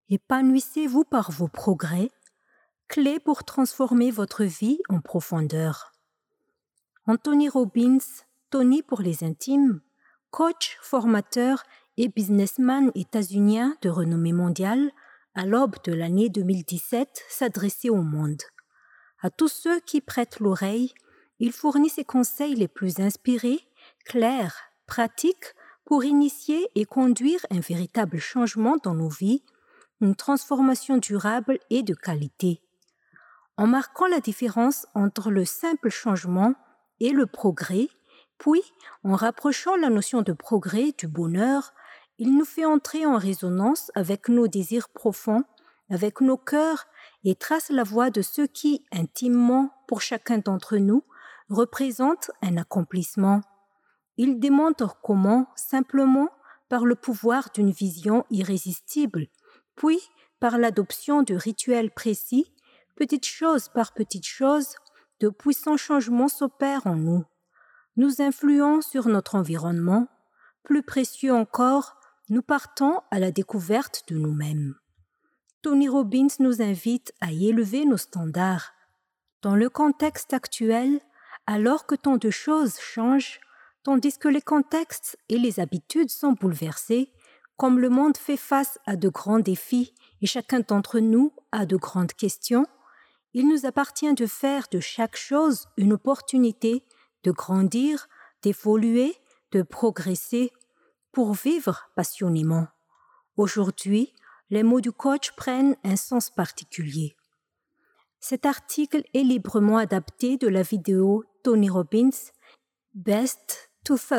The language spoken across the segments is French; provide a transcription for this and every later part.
Épanouissez-vous par vos progrès, clé pour transformer votre vie en profondeur. Anthony Robbins, Tony pour les intimes, coach, formateur et businessman états-unien de renommée mondiale, à l'aube de l'année 2017, s'adressait au monde. À tous ceux qui prêtent l'oreille, il fournit ses conseils les plus inspirés, clairs, pratiques pour initier et conduire un véritable changement dans nos vies, une transformation durable et de qualité. En marquant la différence entre le simple changement et le progrès, puis en rapprochant la notion de progrès du bonheur, il nous fait entrer en résonance avec nos désirs profonds, avec nos cœurs et trace la voie de ce qui, intimement, pour chacun d'entre nous, représente un accomplissement. Il démontre comment, simplement, par le pouvoir d'une vision irrésistible, puis par l'adoption de rituels précis, petite chose par petite chose, de puissants changements s'opèrent en nous. Nous influons sur notre environnement. Plus précieux encore, nous partons à la découverte de nous-mêmes. Tony Robbins nous invite à y élever nos standards. Dans le contexte actuel, alors que tant de choses changent, tandis que les contextes et les habitudes sont bouleversés, comme le monde fait face à de grands défis et chacun d'entre nous a de grandes questions, il nous appartient de faire de chaque chose une opportunité de grandir, d'évoluer, de progresser, pour vivre passionnément. Aujourd'hui, les mots du coach prennent un sens particulier. Cet article est librement adapté de la vidéo Tony Robbins, Best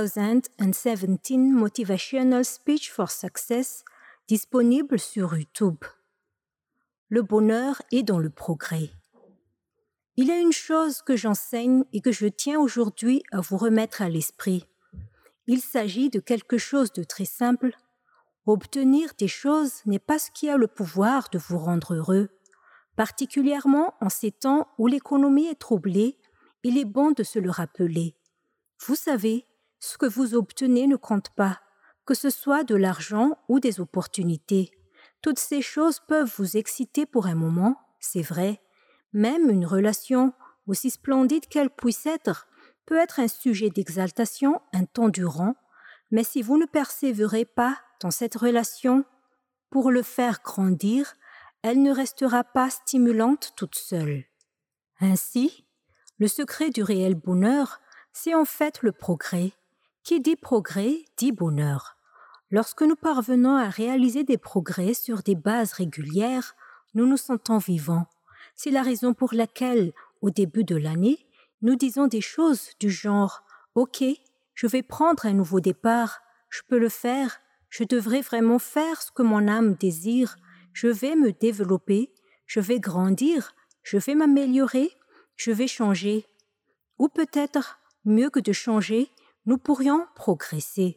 2017 Motivational Speech for Success, disponible sur YouTube. Le bonheur est dans le progrès. Il y a une chose que j'enseigne et que je tiens aujourd'hui à vous remettre à l'esprit. Il s'agit de quelque chose de très simple. Obtenir des choses n'est pas ce qui a le pouvoir de vous rendre heureux. Particulièrement en ces temps où l'économie est troublée, il est bon de se le rappeler. Vous savez, ce que vous obtenez ne compte pas, que ce soit de l'argent ou des opportunités. Toutes ces choses peuvent vous exciter pour un moment, c'est vrai. Même une relation, aussi splendide qu'elle puisse être, peut être un sujet d'exaltation un temps durant, mais si vous ne persévérez pas dans cette relation pour le faire grandir, elle ne restera pas stimulante toute seule. Ainsi, le secret du réel bonheur, c'est en fait le progrès. Qui dit progrès dit bonheur. Lorsque nous parvenons à réaliser des progrès sur des bases régulières, nous nous sentons vivants. C'est la raison pour laquelle, au début de l'année, nous disons des choses du genre « Ok, je vais prendre un nouveau départ, je peux le faire, je devrais vraiment faire ce que mon âme désire, je vais me développer, je vais grandir, je vais m'améliorer, je vais changer. » Ou peut-être, mieux que de changer, nous pourrions progresser.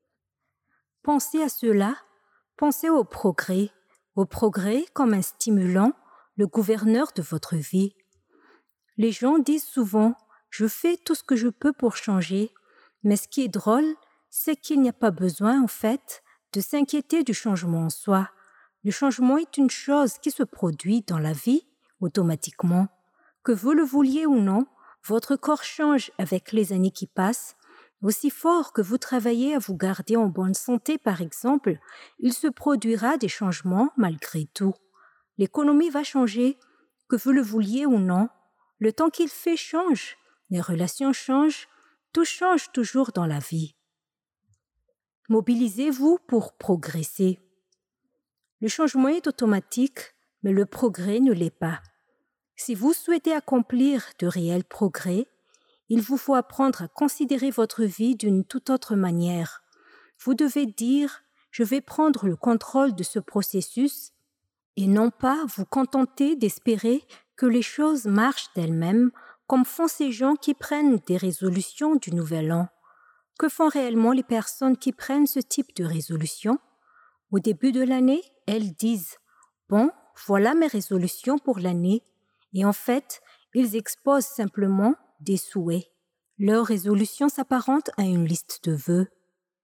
Pensez à cela, pensez au progrès comme un stimulant, le gouverneur de votre vie. Les gens disent souvent « je fais tout ce que je peux pour changer », mais ce qui est drôle, c'est qu'il n'y a pas besoin, en fait, de s'inquiéter du changement en soi. Le changement est une chose qui se produit dans la vie automatiquement. Que vous le vouliez ou non, votre corps change avec les années qui passent. Aussi fort que vous travaillez à vous garder en bonne santé, par exemple, il se produira des changements malgré tout. L'économie va changer, que vous le vouliez ou non. Le temps qu'il fait change, les relations changent, tout change toujours dans la vie. Mobilisez-vous pour progresser. Le changement est automatique, mais le progrès ne l'est pas. Si vous souhaitez accomplir de réels progrès, il vous faut apprendre à considérer votre vie d'une toute autre manière. Vous devez dire « je vais prendre le contrôle de ce processus » et non pas vous contenter d'espérer que les choses marchent d'elles-mêmes comme font ces gens qui prennent des résolutions du nouvel an. Que font réellement les personnes qui prennent ce type de résolution? Au début de l'année, elles disent « bon, voilà mes résolutions pour l'année » et en fait, ils exposent simplement des souhaits. Leur résolution s'apparente à une liste de vœux.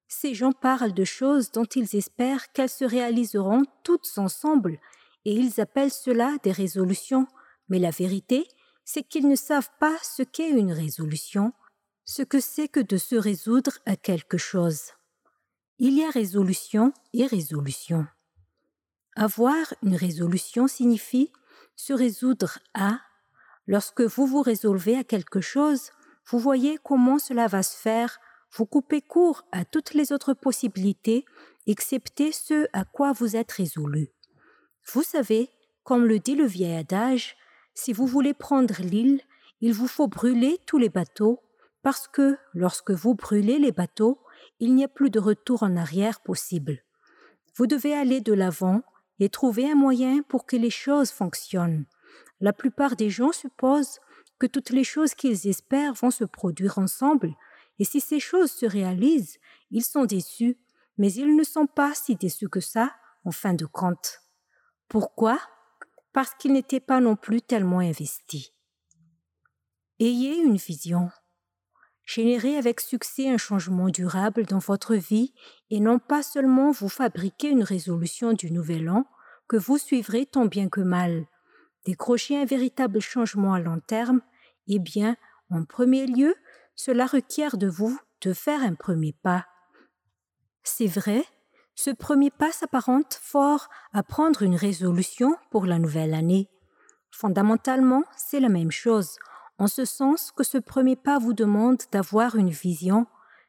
Ces gens parlent de choses dont ils espèrent qu'elles se réaliseront toutes ensemble et ils appellent cela des résolutions. Mais la vérité, c'est qu'ils ne savent pas ce qu'est une résolution, ce que c'est que de se résoudre à quelque chose. Il y a résolution et résolution. Avoir une résolution signifie se résoudre à. Lorsque vous vous résolvez à quelque chose, vous voyez comment cela va se faire, vous coupez court à toutes les autres possibilités, excepté ce à quoi vous êtes résolu. Vous savez, comme le dit le vieil adage, si vous voulez prendre l'île, il vous faut brûler tous les bateaux, parce que lorsque vous brûlez les bateaux, il n'y a plus de retour en arrière possible. Vous devez aller de l'avant et trouver un moyen pour que les choses fonctionnent. La plupart des gens supposent que toutes les choses qu'ils espèrent vont se produire ensemble, et si ces choses se réalisent, ils sont déçus, mais ils ne sont pas si déçus que ça, en fin de compte. Pourquoi ? Parce qu'ils n'étaient pas non plus tellement investis. Ayez une vision. Générez avec succès un changement durable dans votre vie et non pas seulement vous fabriquer une résolution du nouvel an que vous suivrez tant bien que mal. Décrocher un véritable changement à long terme, eh bien, en premier lieu, cela requiert de vous de faire un premier pas. C'est vrai, ce premier pas s'apparente fort à prendre une résolution pour la nouvelle année. Fondamentalement, c'est la même chose, en ce sens que ce premier pas vous demande d'avoir une vision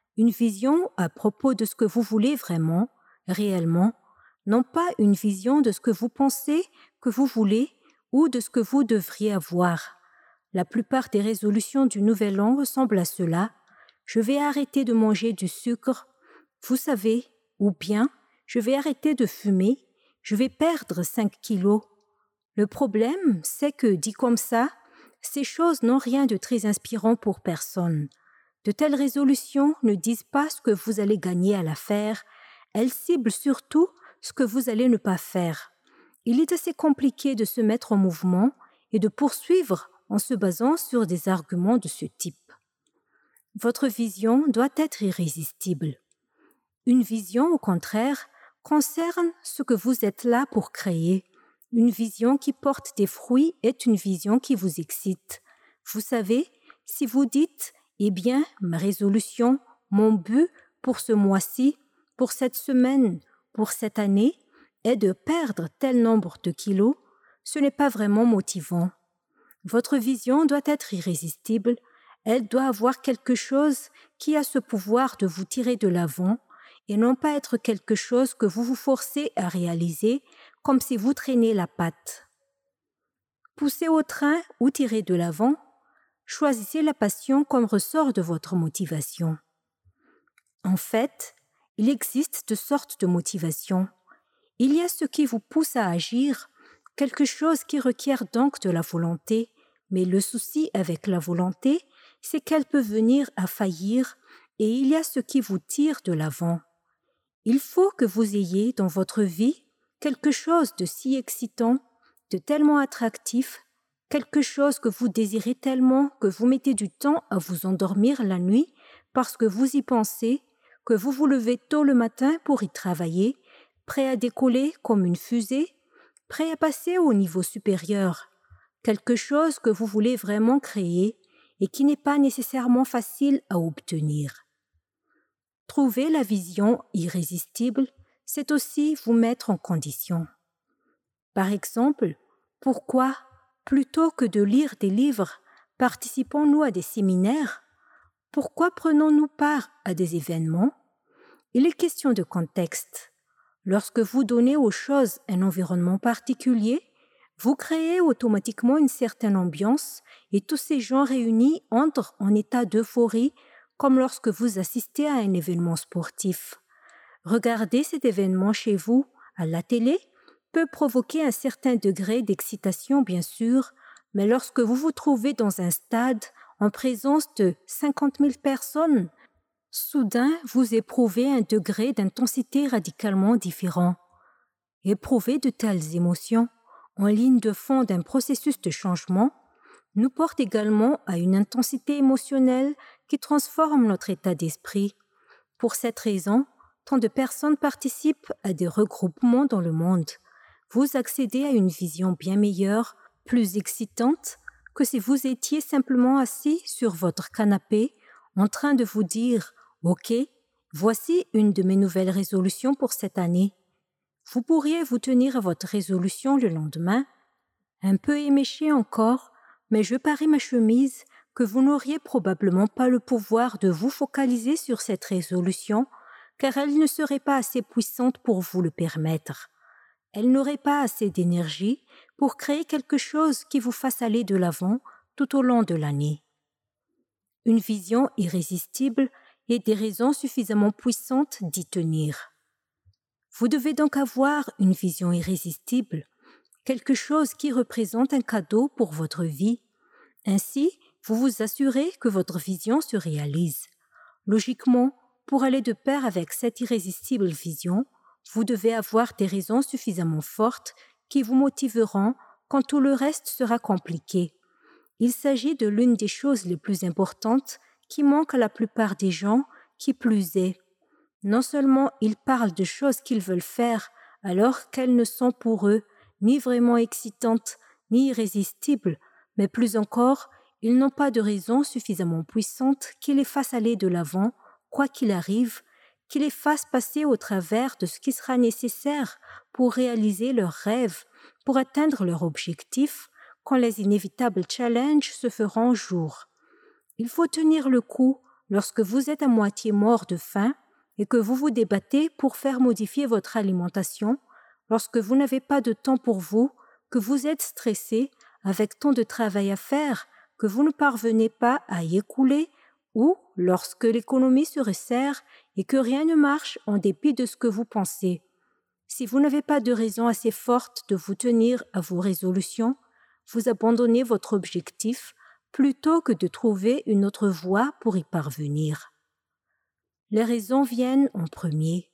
à propos de ce que vous voulez vraiment, réellement, non pas une vision de ce que vous pensez que vous voulez ou de ce que vous devriez avoir. La plupart des résolutions du Nouvel An ressemblent à cela. Je vais arrêter de manger du sucre, vous savez, ou bien je vais arrêter de fumer, je vais perdre 5 kilos. Le problème, c'est que, dit comme ça, ces choses n'ont rien de très inspirant pour personne. De telles résolutions ne disent pas ce que vous allez gagner à la faire, elles ciblent surtout ce que vous allez ne pas faire. Il est assez compliqué de se mettre en mouvement et de poursuivre en se basant sur des arguments de ce type. Votre vision doit être irrésistible. Une vision, au contraire, concerne ce que vous êtes là pour créer. Une vision qui porte des fruits est une vision qui vous excite. Vous savez, si vous dites « Eh bien, ma résolution, mon but pour ce mois-ci, pour cette semaine, pour cette année, est de perdre tel nombre de kilos », ce n'est pas vraiment motivant. Votre vision doit être irrésistible, elle doit avoir quelque chose qui a ce pouvoir de vous tirer de l'avant et non pas être quelque chose que vous vous forcez à réaliser comme si vous traînez la patte. Poussez au train ou tirez de l'avant, choisissez la passion comme ressort de votre motivation. En fait, il existe deux sortes de motivation. Il y a ce qui vous pousse à agir, quelque chose qui requiert donc de la volonté, mais le souci avec la volonté, c'est qu'elle peut venir à faillir, et il y a ce qui vous tire de l'avant. Il faut que vous ayez dans votre vie quelque chose de si excitant, de tellement attractif, quelque chose que vous désirez tellement que vous mettez du temps à vous endormir la nuit parce que vous y pensez, que vous vous levez tôt le matin pour y travailler, prêt à décoller comme une fusée, prêt à passer au niveau supérieur. Quelque chose que vous voulez vraiment créer et qui n'est pas nécessairement facile à obtenir. Trouver la vision irrésistible, c'est aussi vous mettre en condition. Par exemple, pourquoi, plutôt que de lire des livres, participons-nous à des séminaires? Pourquoi prenons-nous part à des événements? Il est question de contexte. Lorsque vous donnez aux choses un environnement particulier, vous créez automatiquement une certaine ambiance et tous ces gens réunis entrent en état d'euphorie comme lorsque vous assistez à un événement sportif. Regarder cet événement chez vous, à la télé, peut provoquer un certain degré d'excitation, bien sûr, mais lorsque vous vous trouvez dans un stade en présence de 50 000 personnes, soudain vous éprouvez un degré d'intensité radicalement différent. Éprouver de telles émotions, en ligne de fond d'un processus de changement, nous porte également à une intensité émotionnelle qui transforme notre état d'esprit. Pour cette raison, tant de personnes participent à des regroupements dans le monde. Vous accédez à une vision bien meilleure, plus excitante, que si vous étiez simplement assis sur votre canapé en train de vous dire « Ok, voici une de mes nouvelles résolutions pour cette année ». Vous pourriez vous tenir à votre résolution le lendemain, un peu éméché encore, mais je parie ma chemise que vous n'auriez probablement pas le pouvoir de vous focaliser sur cette résolution, car elle ne serait pas assez puissante pour vous le permettre. Elle n'aurait pas assez d'énergie pour créer quelque chose qui vous fasse aller de l'avant tout au long de l'année. Une vision irrésistible et des raisons suffisamment puissantes d'y tenir. Vous devez donc avoir une vision irrésistible, quelque chose qui représente un cadeau pour votre vie. Ainsi, vous vous assurez que votre vision se réalise. Logiquement, pour aller de pair avec cette irrésistible vision, vous devez avoir des raisons suffisamment fortes qui vous motiveront quand tout le reste sera compliqué. Il s'agit de l'une des choses les plus importantes qui manquent à la plupart des gens, qui plus est. Non seulement ils parlent de choses qu'ils veulent faire alors qu'elles ne sont pour eux ni vraiment excitantes ni irrésistibles, mais plus encore, ils n'ont pas de raison suffisamment puissante qui les fasse aller de l'avant, quoi qu'il arrive, qui les fasse passer au travers de ce qui sera nécessaire pour réaliser leurs rêves, pour atteindre leur objectif, quand les inévitables challenges se feront jour. Il faut tenir le coup lorsque vous êtes à moitié mort de faim et que vous vous débattez pour faire modifier votre alimentation, lorsque vous n'avez pas de temps pour vous, que vous êtes stressé avec tant de travail à faire que vous ne parvenez pas à y écouler, ou lorsque l'économie se resserre et que rien ne marche en dépit de ce que vous pensez. Si vous n'avez pas de raison assez forte de vous tenir à vos résolutions, vous abandonnez votre objectif plutôt que de trouver une autre voie pour y parvenir. Les raisons viennent en premier.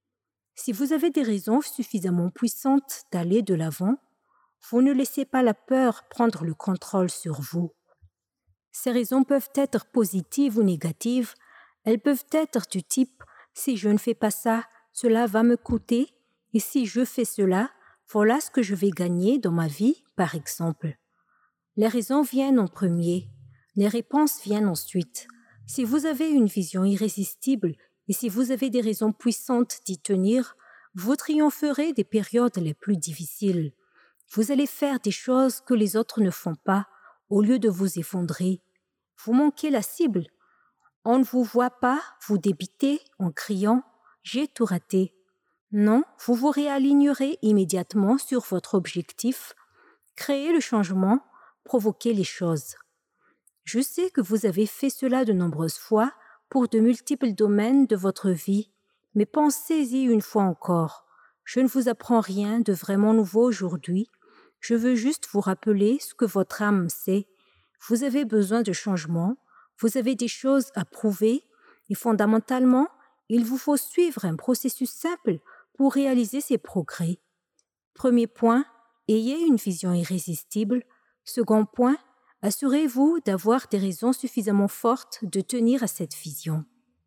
Si vous avez des raisons suffisamment puissantes d'aller de l'avant, vous ne laissez pas la peur prendre le contrôle sur vous. Ces raisons peuvent être positives ou négatives. Elles peuvent être du type « si je ne fais pas ça, cela va me coûter, et si je fais cela, voilà ce que je vais gagner dans ma vie, par exemple. » Les raisons viennent en premier, les réponses viennent ensuite. Si vous avez une vision irrésistible et si vous avez des raisons puissantes d'y tenir, vous triompherez des périodes les plus difficiles. Vous allez faire des choses que les autres ne font pas, au lieu de vous effondrer. Vous manquez la cible. On ne vous voit pas vous débiter en criant « j'ai tout raté ». Non, vous vous réalignerez immédiatement sur votre objectif, créez le changement, provoquez les choses. Je sais que vous avez fait cela de nombreuses fois pour de multiples domaines de votre vie, mais pensez-y une fois encore. Je ne vous apprends rien de vraiment nouveau aujourd'hui. Je veux juste vous rappeler ce que votre âme sait. Vous avez besoin de changement, vous avez des choses à prouver et fondamentalement, il vous faut suivre un processus simple pour réaliser ces progrès. Premier point, ayez une vision irrésistible. Second point, assurez-vous d'avoir des raisons suffisamment fortes de tenir à cette vision.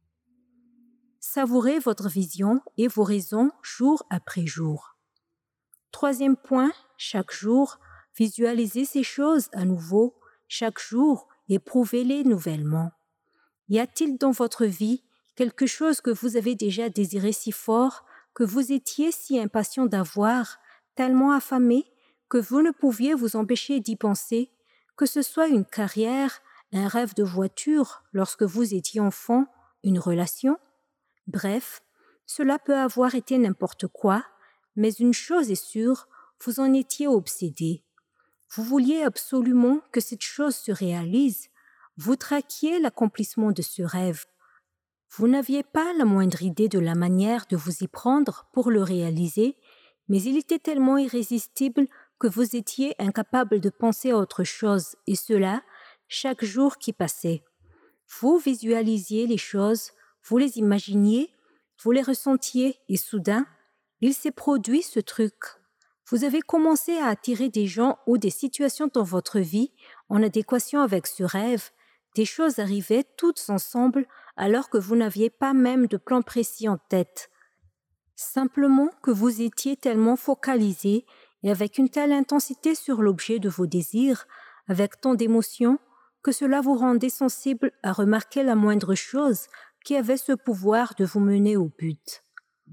Savourez votre vision et vos raisons jour après jour. Troisième point, chaque jour, visualisez ces choses à nouveau, chaque jour, éprouvez-les nouvellement. Y a-t-il dans votre vie quelque chose que vous avez déjà désiré si fort, que vous étiez si impatient d'avoir, tellement affamé, que vous ne pouviez vous empêcher d'y penser, que ce soit une carrière, un rêve de voiture lorsque vous étiez enfant, une relation? Bref, cela peut avoir été n'importe quoi, mais une chose est sûre, vous en étiez obsédé. Vous vouliez absolument que cette chose se réalise, vous traquiez l'accomplissement de ce rêve. Vous n'aviez pas la moindre idée de la manière de vous y prendre pour le réaliser, mais il était tellement irrésistible que vous étiez incapable de penser à autre chose, et cela, chaque jour qui passait. Vous visualisiez les choses, vous les imaginiez, vous les ressentiez, et soudain, il s'est produit ce truc. Vous avez commencé à attirer des gens ou des situations dans votre vie en adéquation avec ce rêve. Des choses arrivaient toutes ensemble alors que vous n'aviez pas même de plan précis en tête. Simplement que vous étiez tellement focalisé et avec une telle intensité sur l'objet de vos désirs, avec tant d'émotions, que cela vous rendait sensible à remarquer la moindre chose qui avait ce pouvoir de vous mener au but.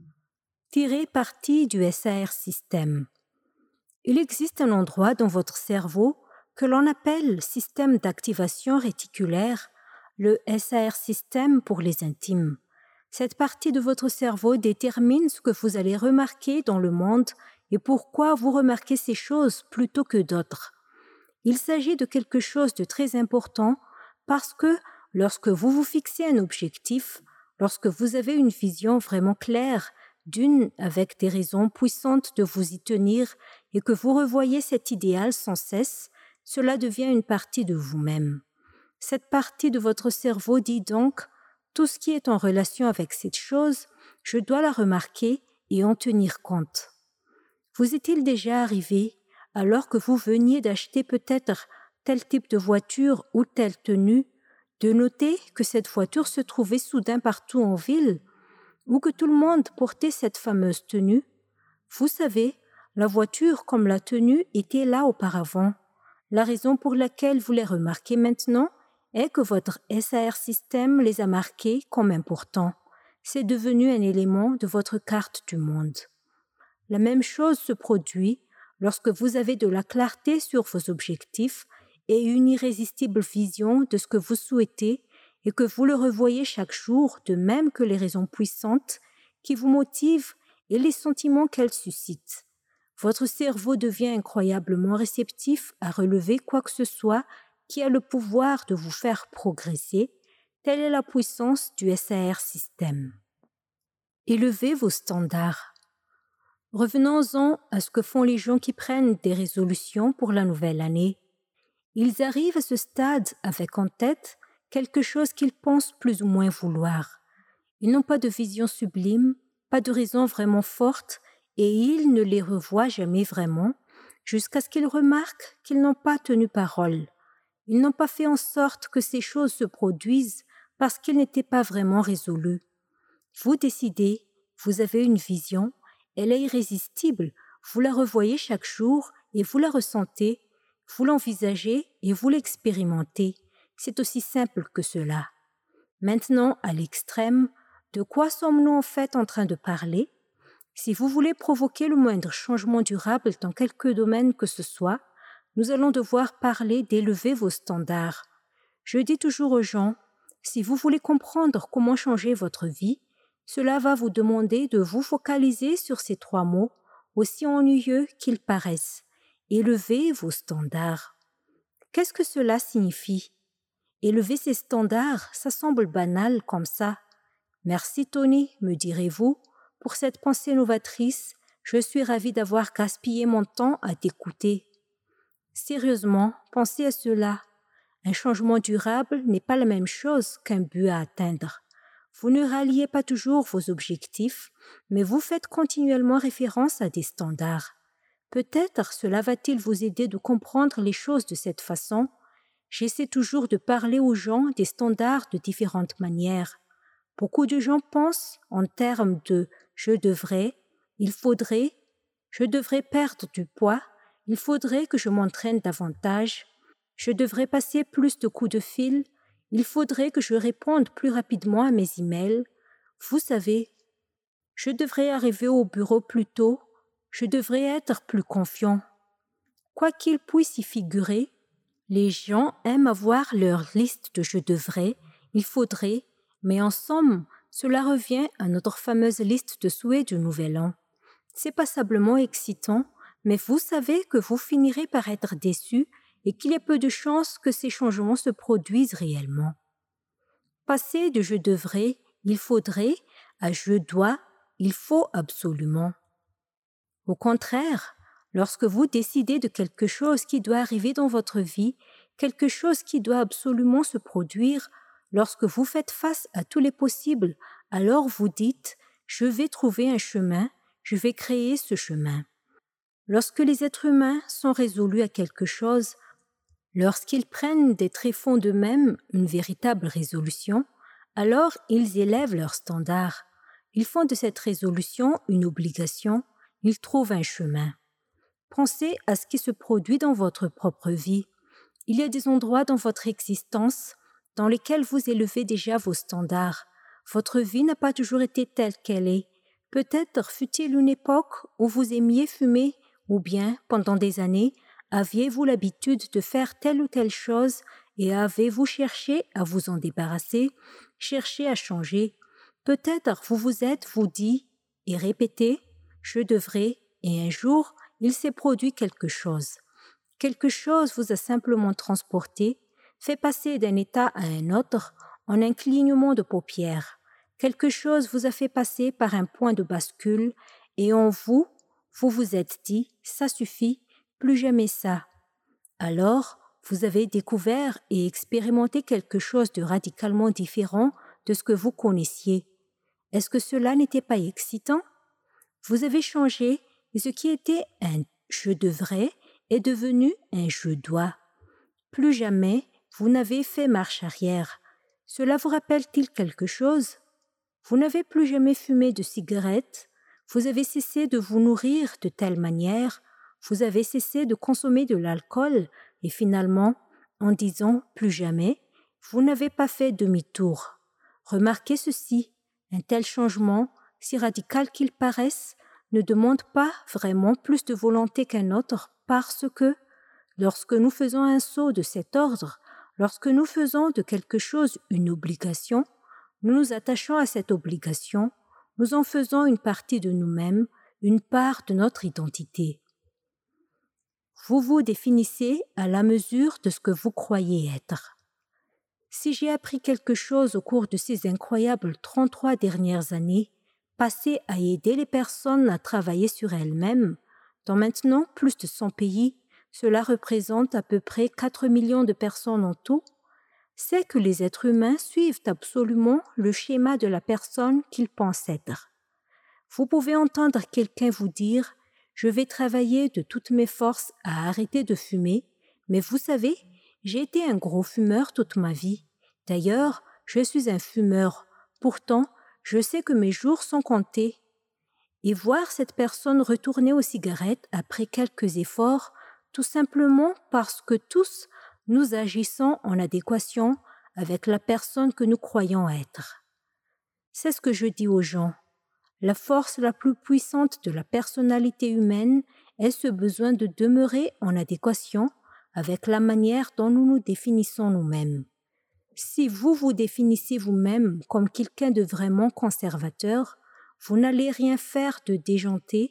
Tirez parti du SAR système. Il existe un endroit dans votre cerveau que l'on appelle système d'activation réticulaire, le SAR système pour les intimes. Cette partie de votre cerveau détermine ce que vous allez remarquer dans le monde et pourquoi vous remarquez ces choses plutôt que d'autres. Il s'agit de quelque chose de très important parce que lorsque vous vous fixez un objectif, lorsque vous avez une vision vraiment claire, d'une avec des raisons puissantes de vous y tenir et que vous revoyez cet idéal sans cesse, cela devient une partie de vous-même. Cette partie de votre cerveau dit donc « Tout ce qui est en relation avec cette chose, je dois la remarquer et en tenir compte. » Vous est-il déjà arrivé, alors que vous veniez d'acheter peut-être tel type de voiture ou telle tenue, de noter que cette voiture se trouvait soudain partout en ville, ou que tout le monde portait cette fameuse tenue? Vous savez, la voiture comme la tenue était là auparavant. La raison pour laquelle vous les remarquez maintenant est que votre SAR système les a marqués comme importants. C'est devenu un élément de votre carte du monde. La même chose se produit lorsque vous avez de la clarté sur vos objectifs et une irrésistible vision de ce que vous souhaitez et que vous le revoyez chaque jour, de même que les raisons puissantes qui vous motivent et les sentiments qu'elles suscitent. Votre cerveau devient incroyablement réceptif à relever quoi que ce soit qui a le pouvoir de vous faire progresser. Telle est la puissance du SAR système. Élevez vos standards. Revenons-en à ce que font les gens qui prennent des résolutions pour la nouvelle année. Ils arrivent à ce stade avec en tête quelque chose qu'ils pensent plus ou moins vouloir. Ils n'ont pas de vision sublime, pas de raison vraiment forte, et ils ne les revoient jamais vraiment, jusqu'à ce qu'ils remarquent qu'ils n'ont pas tenu parole. Ils n'ont pas fait en sorte que ces choses se produisent parce qu'ils n'étaient pas vraiment résolus. Vous décidez, vous avez une vision, elle est irrésistible, vous la revoyez chaque jour et vous la ressentez, vous l'envisagez et vous l'expérimentez. C'est aussi simple que cela. Maintenant, à l'extrême, de quoi sommes-nous en fait en train de parler? Si vous voulez provoquer le moindre changement durable dans quelque domaine que ce soit, nous allons devoir parler d'élever vos standards. Je dis toujours aux gens, si vous voulez comprendre comment changer votre vie, cela va vous demander de vous focaliser sur ces 3 mots, aussi ennuyeux qu'ils paraissent. Élever vos standards. Qu'est-ce que cela signifie? Élever ces standards, ça semble banal comme ça. Merci Tony, me direz-vous, pour cette pensée novatrice. Je suis ravie d'avoir gaspillé mon temps à t'écouter. Sérieusement, pensez à cela. Un changement durable n'est pas la même chose qu'un but à atteindre. Vous ne ralliez pas toujours vos objectifs, mais vous faites continuellement référence à des standards. Peut-être cela va-t-il vous aider de comprendre les choses de cette façon. J'essaie toujours de parler aux gens des standards de différentes manières. Beaucoup de gens pensent en termes de « je devrais »,« il faudrait »,« je devrais perdre du poids »,« il faudrait que je m'entraîne davantage »,« je devrais passer plus de coups de fil », « il faudrait que je réponde plus rapidement à mes emails ». Vous savez, je devrais arriver au bureau plus tôt, je devrais être plus confiant. Quoi qu'il puisse y figurer, les gens aiment avoir leur liste de « je devrais »,« il faudrait », mais en somme, cela revient à notre fameuse liste de souhaits du Nouvel An. C'est passablement excitant, mais vous savez que vous finirez par être déçus et qu'il y a peu de chances que ces changements se produisent réellement. Passer de « je devrais »,« il faudrait » à « je dois »,« il faut absolument ». Au contraire, lorsque vous décidez de quelque chose qui doit arriver dans votre vie, quelque chose qui doit absolument se produire, lorsque vous faites face à tous les possibles, alors vous dites « je vais trouver un chemin, je vais créer ce chemin ». Lorsque les êtres humains sont résolus à quelque chose, lorsqu'ils prennent des tréfonds d'eux-mêmes une véritable résolution, Alors ils élèvent leurs standards. Ils font de cette résolution une obligation. Ils trouvent un chemin. Pensez à ce qui se produit dans votre propre vie. Il y a des endroits dans votre existence dans lesquels vous élevez déjà vos standards. Votre vie n'a pas toujours été telle qu'elle est. Peut-être fut-il une époque où vous aimiez fumer, ou bien, pendant des années, aviez-vous l'habitude de faire telle ou telle chose et avez-vous cherché à vous en débarrasser, cherché à changer. Peut-être vous vous êtes-vous dit et répété « je devrais » et un jour, il s'est produit quelque chose. Quelque chose vous a simplement transporté, fait passer d'un état à un autre en un clignement de paupières. Quelque chose vous a fait passer par un point de bascule et en vous, vous vous êtes dit « ça suffit, plus jamais ça ». Alors, vous avez découvert et expérimenté quelque chose de radicalement différent de ce que vous connaissiez. Est-ce que cela n'était pas excitant? Vous avez changé et ce qui était un « je devrais » est devenu un « je dois ». Plus jamais vous n'avez fait marche arrière. Cela vous rappelle-t-il quelque chose? Vous n'avez plus jamais fumé de cigarettes, vous avez cessé de vous nourrir de telle manière, vous avez cessé de consommer de l'alcool et finalement, en disant « plus jamais », vous n'avez pas fait demi-tour. Remarquez ceci, un tel changement, si radical qu'il paraisse, ne demande pas vraiment plus de volonté qu'un autre parce que, lorsque nous faisons un saut de cet ordre, lorsque nous faisons de quelque chose une obligation, nous nous attachons à cette obligation, nous en faisons une partie de nous-mêmes, une part de notre identité. Vous vous définissez à la mesure de ce que vous croyez être. Si j'ai appris quelque chose au cours de ces incroyables 33 dernières années, passées à aider les personnes à travailler sur elles-mêmes, dans maintenant plus de 100 pays, cela représente à peu près 4 millions de personnes en tout, c'est que les êtres humains suivent absolument le schéma de la personne qu'ils pensent être. Vous pouvez entendre quelqu'un vous dire « Je vais travailler de toutes mes forces à arrêter de fumer, mais vous savez, j'ai été un gros fumeur toute ma vie. D'ailleurs, je suis un fumeur. Pourtant, je sais que mes jours sont comptés. » Et voir cette personne retourner aux cigarettes après quelques efforts, tout simplement parce que tous, nous agissons en adéquation avec la personne que nous croyons être. C'est ce que je dis aux gens. La force la plus puissante de la personnalité humaine est ce besoin de demeurer en adéquation avec la manière dont nous nous définissons nous-mêmes. Si vous vous définissez vous-même comme quelqu'un de vraiment conservateur, vous n'allez rien faire de déjanté,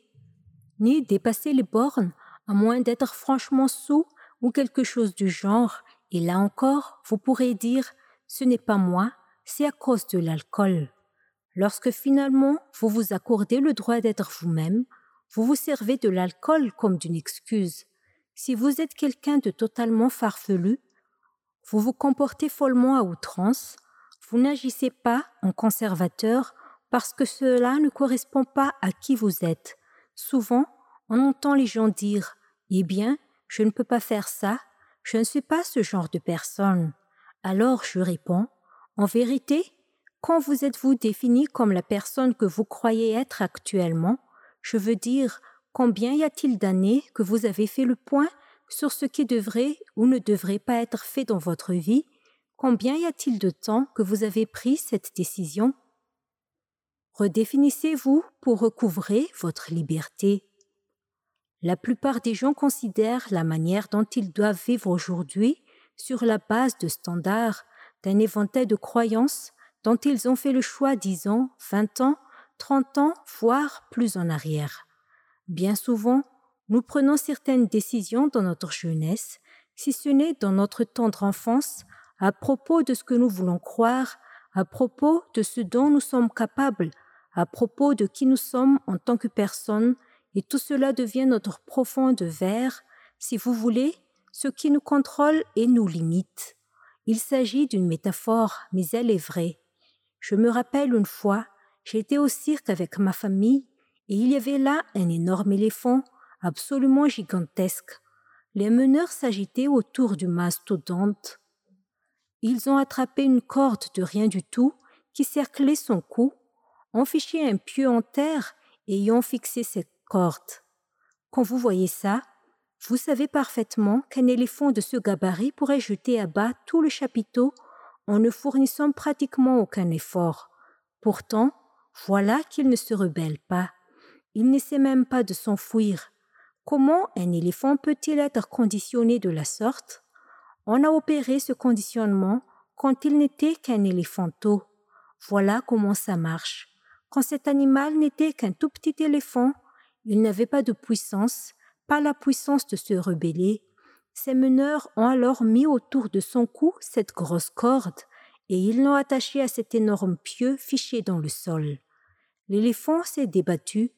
ni dépasser les bornes, à moins d'être franchement sous ou quelque chose du genre, et là encore, vous pourrez dire « ce n'est pas moi, c'est à cause de l'alcool ». Lorsque finalement vous vous accordez le droit d'être vous-même, vous vous servez de l'alcool comme d'une excuse. Si vous êtes quelqu'un de totalement farfelu, vous vous comportez follement à outrance, vous n'agissez pas en conservateur parce que cela ne correspond pas à qui vous êtes. Souvent, on entend les gens dire « Eh bien, je ne peux pas faire ça, je ne suis pas ce genre de personne. » Alors je réponds « En vérité, quand vous êtes-vous défini comme la personne que vous croyez être actuellement, je veux dire, combien y a-t-il d'années que vous avez fait le point sur ce qui devrait ou ne devrait pas être fait dans votre vie? Combien y a-t-il de temps que vous avez pris cette décision? Redéfinissez-vous pour recouvrer votre liberté. La plupart des gens considèrent la manière dont ils doivent vivre aujourd'hui sur la base de standards, d'un éventail de croyances dont ils ont fait le choix 10 ans, 20 ans, 30 ans, voire plus en arrière. Bien souvent, nous prenons certaines décisions dans notre jeunesse, si ce n'est dans notre tendre enfance, à propos de ce que nous voulons croire, à propos de ce dont nous sommes capables, à propos de qui nous sommes en tant que personne, et tout cela devient notre profonde verre, si vous voulez, ce qui nous contrôle et nous limite. Il s'agit d'une métaphore, mais elle est vraie. Je me rappelle une fois, j'étais au cirque avec ma famille et il y avait là un énorme éléphant, absolument gigantesque. Les meneurs s'agitaient autour du mastodonte. Ils ont attrapé une corde de rien du tout qui cerclait son cou, ont fiché un pieu en terre et y ont fixé cette corde. Quand vous voyez ça, vous savez parfaitement qu'un éléphant de ce gabarit pourrait jeter à bas tout le chapiteau en ne fournissant pratiquement aucun effort. Pourtant, voilà qu'il ne se rebelle pas. Il n'essaie même pas de s'enfuir. Comment un éléphant peut-il être conditionné de la sorte? On a opéré ce conditionnement quand il n'était qu'un éléphanteau. Voilà comment ça marche. Quand cet animal n'était qu'un tout petit éléphant, il n'avait pas de puissance, pas la puissance de se rebeller. Ses meneurs ont alors mis autour de son cou cette grosse corde et ils l'ont attaché à cet énorme pieu fiché dans le sol. L'éléphant s'est débattu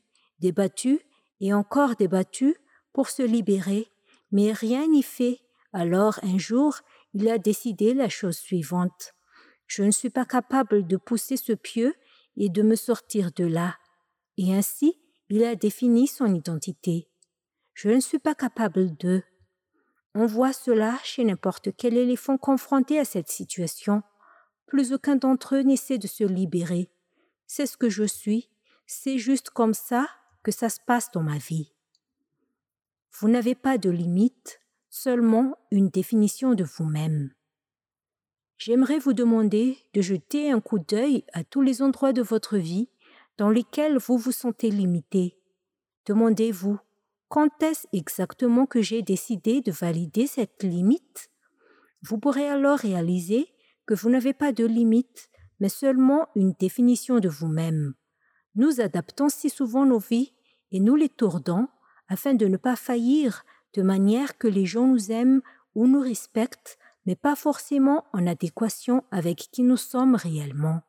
et encore débattu pour se libérer, mais rien n'y fait. Alors un jour, il a décidé la chose suivante. Je ne suis pas capable de pousser ce pieu et de me sortir de là. Et ainsi, il a défini son identité. Je ne suis pas capable de. On voit cela chez n'importe quel éléphant confronté à cette situation. Plus aucun d'entre eux n'essaie de se libérer. C'est ce que je suis, c'est juste comme ça que ça se passe dans ma vie. Vous n'avez pas de limite, seulement une définition de vous-même. J'aimerais vous demander de jeter un coup d'œil à tous les endroits de votre vie dans lesquels vous vous sentez limité. Demandez-vous, quand est-ce exactement que j'ai décidé de valider cette limite? Vous pourrez alors réaliser que vous n'avez pas de limite, mais seulement une définition de vous-même. Nous adaptons si souvent nos vies et nous les tordons afin de ne pas faillir de manière que les gens nous aiment ou nous respectent, mais pas forcément en adéquation avec qui nous sommes réellement.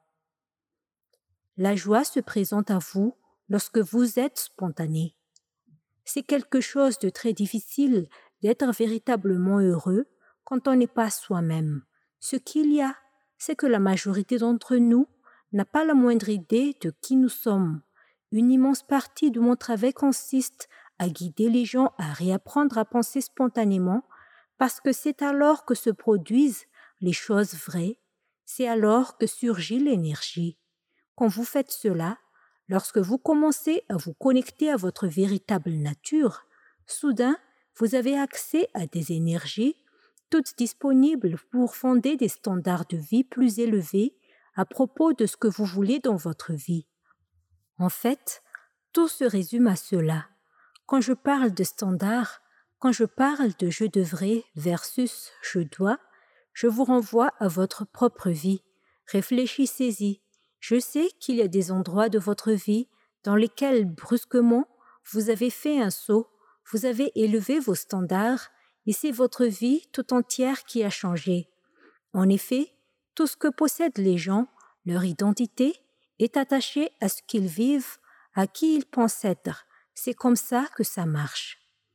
La joie se présente à vous lorsque vous êtes spontané. C'est quelque chose de très difficile d'être véritablement heureux quand on n'est pas soi-même. Ce qu'il y a, c'est que la majorité d'entre nous n'a pas la moindre idée de qui nous sommes. Une immense partie de mon travail consiste à guider les gens à réapprendre à penser spontanément parce que c'est alors que se produisent les choses vraies, c'est alors que surgit l'énergie. Quand vous faites cela, lorsque vous commencez à vous connecter à votre véritable nature, soudain, vous avez accès à des énergies toutes disponibles pour fonder des standards de vie plus élevés à propos de ce que vous voulez dans votre vie. En fait, tout se résume à cela. Quand je parle de standards, quand je parle de je devrais versus je dois, je vous renvoie à votre propre vie. Réfléchissez-y. Je sais qu'il y a des endroits de votre vie dans lesquels brusquement vous avez fait un saut, vous avez élevé vos standards et c'est votre vie tout entière qui a changé. En effet, tout ce que possèdent les gens, leur identité, est attaché à ce qu'ils vivent, à qui ils pensent être. C'est comme ça que ça marche.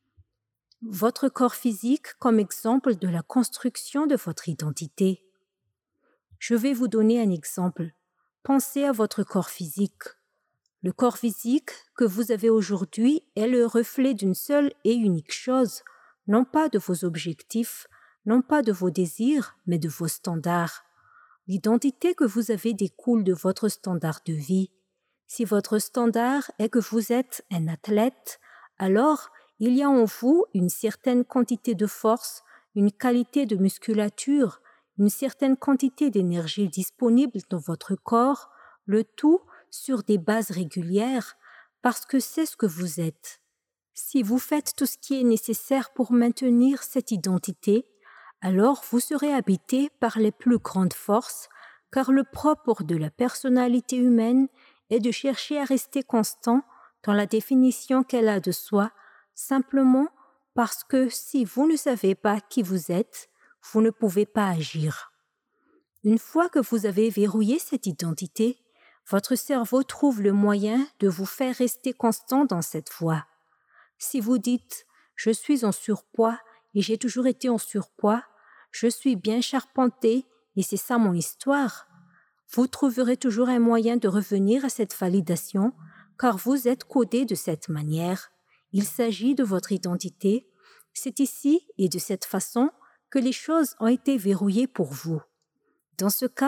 Votre corps physique comme exemple de la construction de votre identité. Je vais vous donner un exemple. Pensez à votre corps physique. Le corps physique que vous avez aujourd'hui est le reflet d'une seule et unique chose, non pas de vos objectifs, non pas de vos désirs, mais de vos standards. L'identité que vous avez découle de votre standard de vie. Si votre standard est que vous êtes un athlète, alors il y a en vous une certaine quantité de force, une qualité de musculature, une certaine quantité d'énergie disponible dans votre corps, le tout sur des bases régulières, parce que c'est ce que vous êtes. Si vous faites tout ce qui est nécessaire pour maintenir cette identité, alors vous serez habité par les plus grandes forces, car le propre de la personnalité humaine est de chercher à rester constant dans la définition qu'elle a de soi, simplement parce que si vous ne savez pas qui vous êtes, vous ne pouvez pas agir. Une fois que vous avez verrouillé cette identité, votre cerveau trouve le moyen de vous faire rester constant dans cette voie. Si vous dites « je suis en surpoids et j'ai toujours été en surpoids, je suis bien charpenté et c'est ça mon histoire », vous trouverez toujours un moyen de revenir à cette validation car vous êtes codé de cette manière. Il s'agit de votre identité. C'est ici et de cette façon que les choses ont été verrouillées pour vous. Dans ce cas,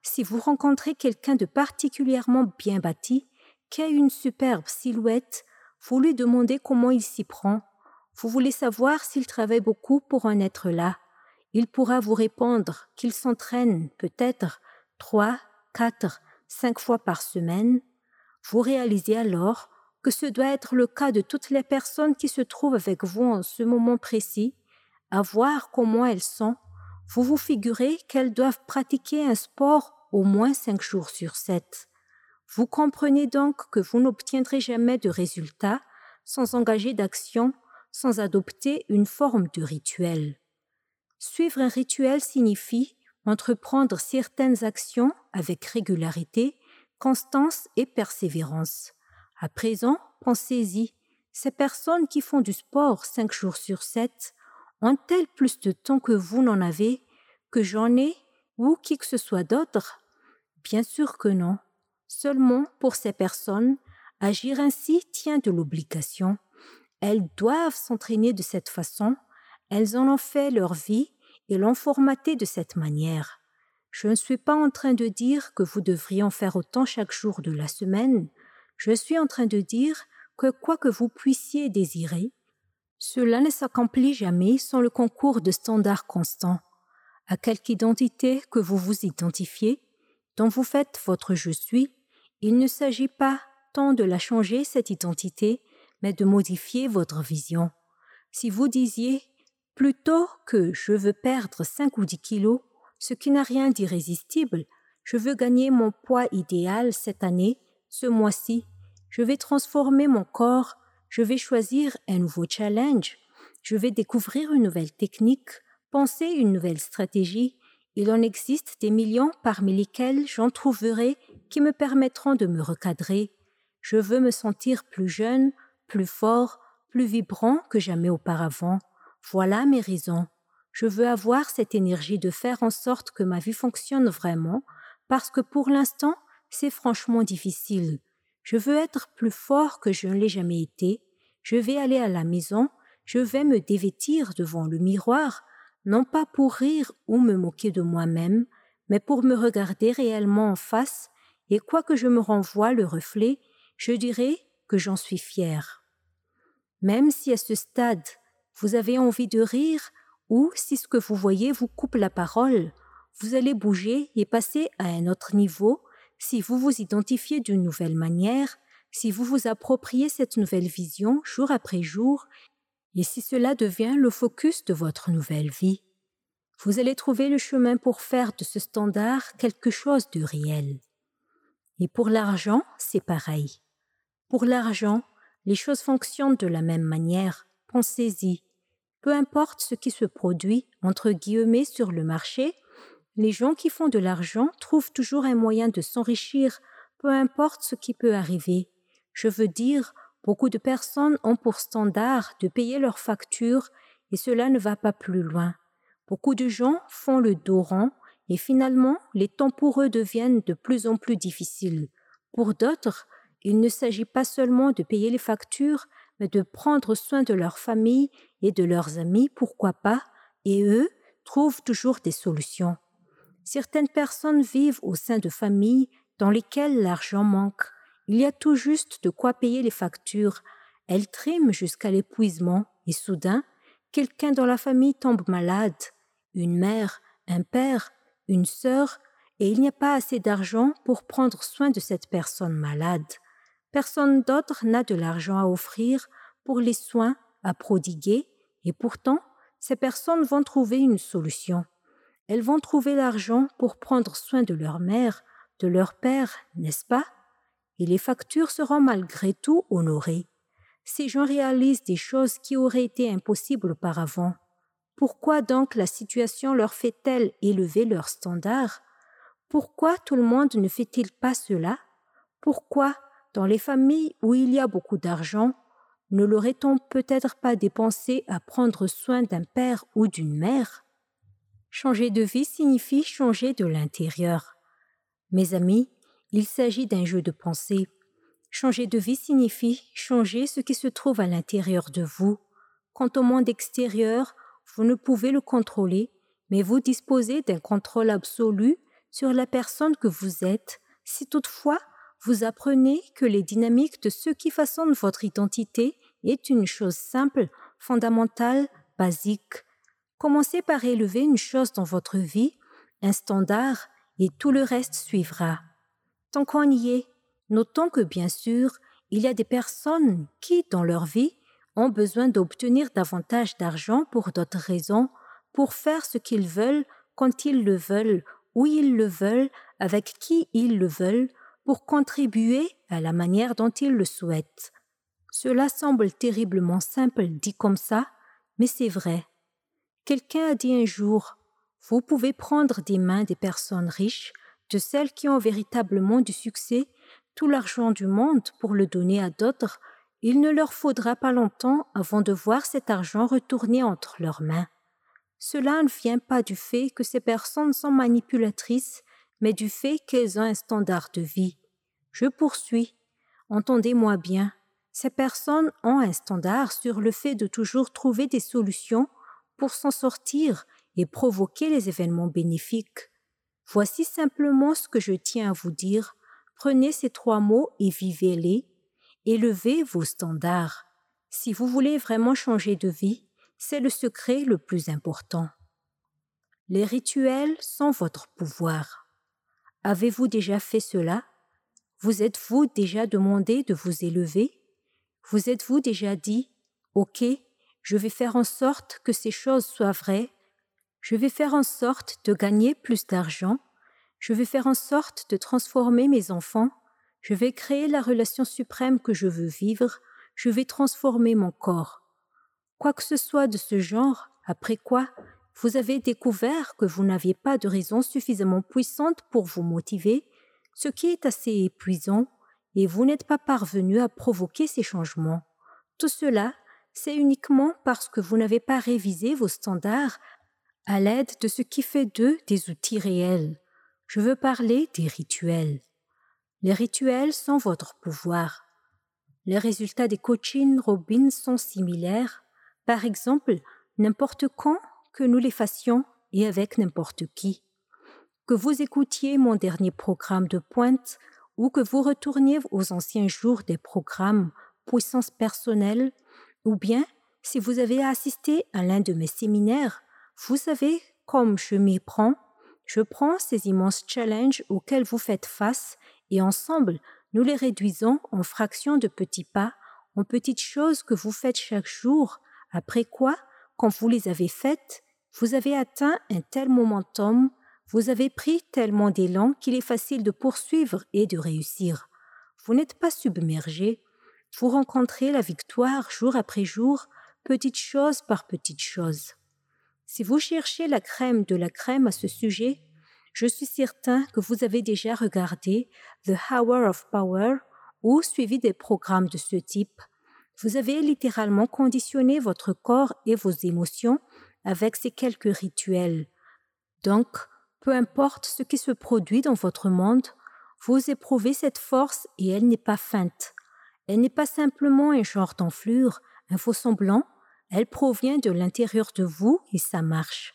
si vous rencontrez quelqu'un de particulièrement bien bâti, qui a une superbe silhouette, vous lui demandez comment il s'y prend. Vous voulez savoir s'il travaille beaucoup pour en être là. Il pourra vous répondre qu'il s'entraîne peut-être 3, 4, 5 fois par semaine. Vous réalisez alors que ce doit être le cas de toutes les personnes qui se trouvent avec vous en ce moment précis. À voir comment elles sont, vous vous figurez qu'elles doivent pratiquer un sport au moins 5 jours sur 7. Vous comprenez donc que vous n'obtiendrez jamais de résultats sans engager d'action, sans adopter une forme de rituel. Suivre un rituel signifie entreprendre certaines actions avec régularité, constance et persévérance. À présent, pensez-y, ces personnes qui font du sport 5 jours sur 7 ont-elles plus de temps que vous n'en avez, que j'en ai ou qui que ce soit d'autre? Bien sûr que non. Seulement, pour ces personnes, agir ainsi tient de l'obligation. Elles doivent s'entraîner de cette façon, elles en ont fait leur vie et l'ont formatée de cette manière. Je ne suis pas en train de dire que vous devriez en faire autant chaque jour de la semaine. Je suis en train de dire que quoi que vous puissiez désirer, cela ne s'accomplit jamais sans le concours de standards constants. À quelque identité que vous vous identifiez, dont vous faites votre je suis, il ne s'agit pas tant de la changer, cette identité, mais de modifier votre vision. Si vous disiez plutôt que je veux perdre 5 ou 10 kilos, ce qui n'a rien d'irrésistible, je veux gagner mon poids idéal cette année, ce mois-ci, je vais transformer mon corps, je vais choisir un nouveau challenge, je vais découvrir une nouvelle technique, penser une nouvelle stratégie. Il en existe des millions parmi lesquels j'en trouverai qui me permettront de me recadrer. Je veux me sentir plus jeune, plus fort, plus vibrant que jamais auparavant. Voilà mes raisons. Je veux avoir cette énergie de faire en sorte que ma vie fonctionne vraiment, parce que pour l'instant, c'est franchement difficile. Je veux être plus fort que je ne l'ai jamais été. Je vais aller à la maison, je vais me dévêtir devant le miroir, non pas pour rire ou me moquer de moi-même, mais pour me regarder réellement en face, et quoi que je me renvoie le reflet, je dirai que j'en suis fière. Même si à ce stade, vous avez envie de rire, ou si ce que vous voyez vous coupe la parole, vous allez bouger et passer à un autre niveau si vous vous identifiez d'une nouvelle manière, si vous vous appropriez cette nouvelle vision jour après jour, et si cela devient le focus de votre nouvelle vie. Vous allez trouver le chemin pour faire de ce standard quelque chose de réel. Et pour l'argent, c'est pareil. Pour l'argent, les choses fonctionnent de la même manière. Pensez-y. Peu importe ce qui se produit, entre guillemets, sur le marché, les gens qui font de l'argent trouvent toujours un moyen de s'enrichir, peu importe ce qui peut arriver. Je veux dire, beaucoup de personnes ont pour standard de payer leurs factures et cela ne va pas plus loin. Beaucoup de gens font le dos rond et finalement, les temps pour eux deviennent de plus en plus difficiles. Pour d'autres, il ne s'agit pas seulement de payer les factures, mais de prendre soin de leur famille et de leurs amis, pourquoi pas, et eux trouvent toujours des solutions. Certaines personnes vivent au sein de familles dans lesquelles l'argent manque. Il y a tout juste de quoi payer les factures. Elles triment jusqu'à l'épuisement et soudain, quelqu'un dans la famille tombe malade. Une mère, un père, une sœur, et il n'y a pas assez d'argent pour prendre soin de cette personne malade. Personne d'autre n'a de l'argent à offrir pour les soins à prodiguer, et pourtant, ces personnes vont trouver une solution. Elles vont trouver l'argent pour prendre soin de leur mère, de leur père, n'est-ce pas? Et les factures seront malgré tout honorées. Ces gens réalisent des choses qui auraient été impossibles auparavant. Pourquoi donc la situation leur fait-elle élever leurs standards? Pourquoi tout le monde ne fait-il pas cela? Pourquoi, dans les familles où il y a beaucoup d'argent, ne l'aurait-on peut-être pas dépensé à prendre soin d'un père ou d'une mère? Changer de vie signifie changer de l'intérieur. Mes amis, il s'agit d'un jeu de pensée. Changer de vie signifie changer ce qui se trouve à l'intérieur de vous. Quant au monde extérieur, vous ne pouvez le contrôler, mais vous disposez d'un contrôle absolu sur la personne que vous êtes, si toutefois vous apprenez que les dynamiques de ce qui façonne votre identité est une chose simple, fondamentale, basique. Commencez par élever une chose dans votre vie, un standard, et tout le reste suivra. Tant qu'on y est, notons que bien sûr, il y a des personnes qui, dans leur vie, ont besoin d'obtenir davantage d'argent pour d'autres raisons, pour faire ce qu'ils veulent, quand ils le veulent, où ils le veulent, avec qui ils le veulent, pour contribuer à la manière dont ils le souhaitent. Cela semble terriblement simple dit comme ça, mais c'est vrai. Quelqu'un a dit un jour, « Vous pouvez prendre des mains des personnes riches, de celles qui ont véritablement du succès, tout l'argent du monde pour le donner à d'autres, il ne leur faudra pas longtemps avant de voir cet argent retourner entre leurs mains. » Cela ne vient pas du fait que ces personnes sont manipulatrices, mais du fait qu'elles ont un standard de vie. Je poursuis. Entendez-moi bien, ces personnes ont un standard sur le fait de toujours trouver des solutions pour s'en sortir et provoquer les événements bénéfiques. Voici simplement ce que je tiens à vous dire. Prenez ces 3 mots et vivez-les. Élevez vos standards. Si vous voulez vraiment changer de vie, c'est le secret le plus important. Les rituels sont votre pouvoir. Avez-vous déjà fait cela? Vous êtes-vous déjà demandé de vous élever? Vous êtes-vous déjà dit, « Ok, je vais faire en sorte que ces choses soient vraies. Je vais faire en sorte de gagner plus d'argent. Je vais faire en sorte de transformer mes enfants. Je vais créer la relation suprême que je veux vivre. Je vais transformer mon corps. » Quoi que ce soit de ce genre, après quoi, vous avez découvert que vous n'aviez pas de raison suffisamment puissante pour vous motiver, ce qui est assez épuisant, et vous n'êtes pas parvenu à provoquer ces changements. Tout cela, c'est uniquement parce que vous n'avez pas révisé vos standards à l'aide de ce qui fait d'eux des outils réels. Je veux parler des rituels. Les rituels sont votre pouvoir. Les résultats des coachings Robbins sont similaires. Par exemple, n'importe quand que nous les fassions et avec n'importe qui. Que vous écoutiez mon dernier programme de pointe ou que vous retourniez aux anciens jours des programmes Puissance personnelle, ou bien si vous avez assisté à l'un de mes séminaires, vous savez comme je m'y prends. Je prends ces immenses challenges auxquels vous faites face et ensemble, nous les réduisons en fractions de petits pas, en petites choses que vous faites chaque jour, après quoi, quand vous les avez faites, vous avez atteint un tel momentum, vous avez pris tellement d'élan qu'il est facile de poursuivre et de réussir. Vous n'êtes pas submergé, vous rencontrez la victoire jour après jour, petite chose par petite chose. Si vous cherchez la crème de la crème à ce sujet, je suis certain que vous avez déjà regardé The Hour of Power ou suivi des programmes de ce type. Vous avez littéralement conditionné votre corps et vos émotions avec ces quelques rituels. Donc, peu importe ce qui se produit dans votre monde, vous éprouvez cette force et elle n'est pas feinte. Elle n'est pas simplement un genre d'enflure, un faux semblant, elle provient de l'intérieur de vous et ça marche.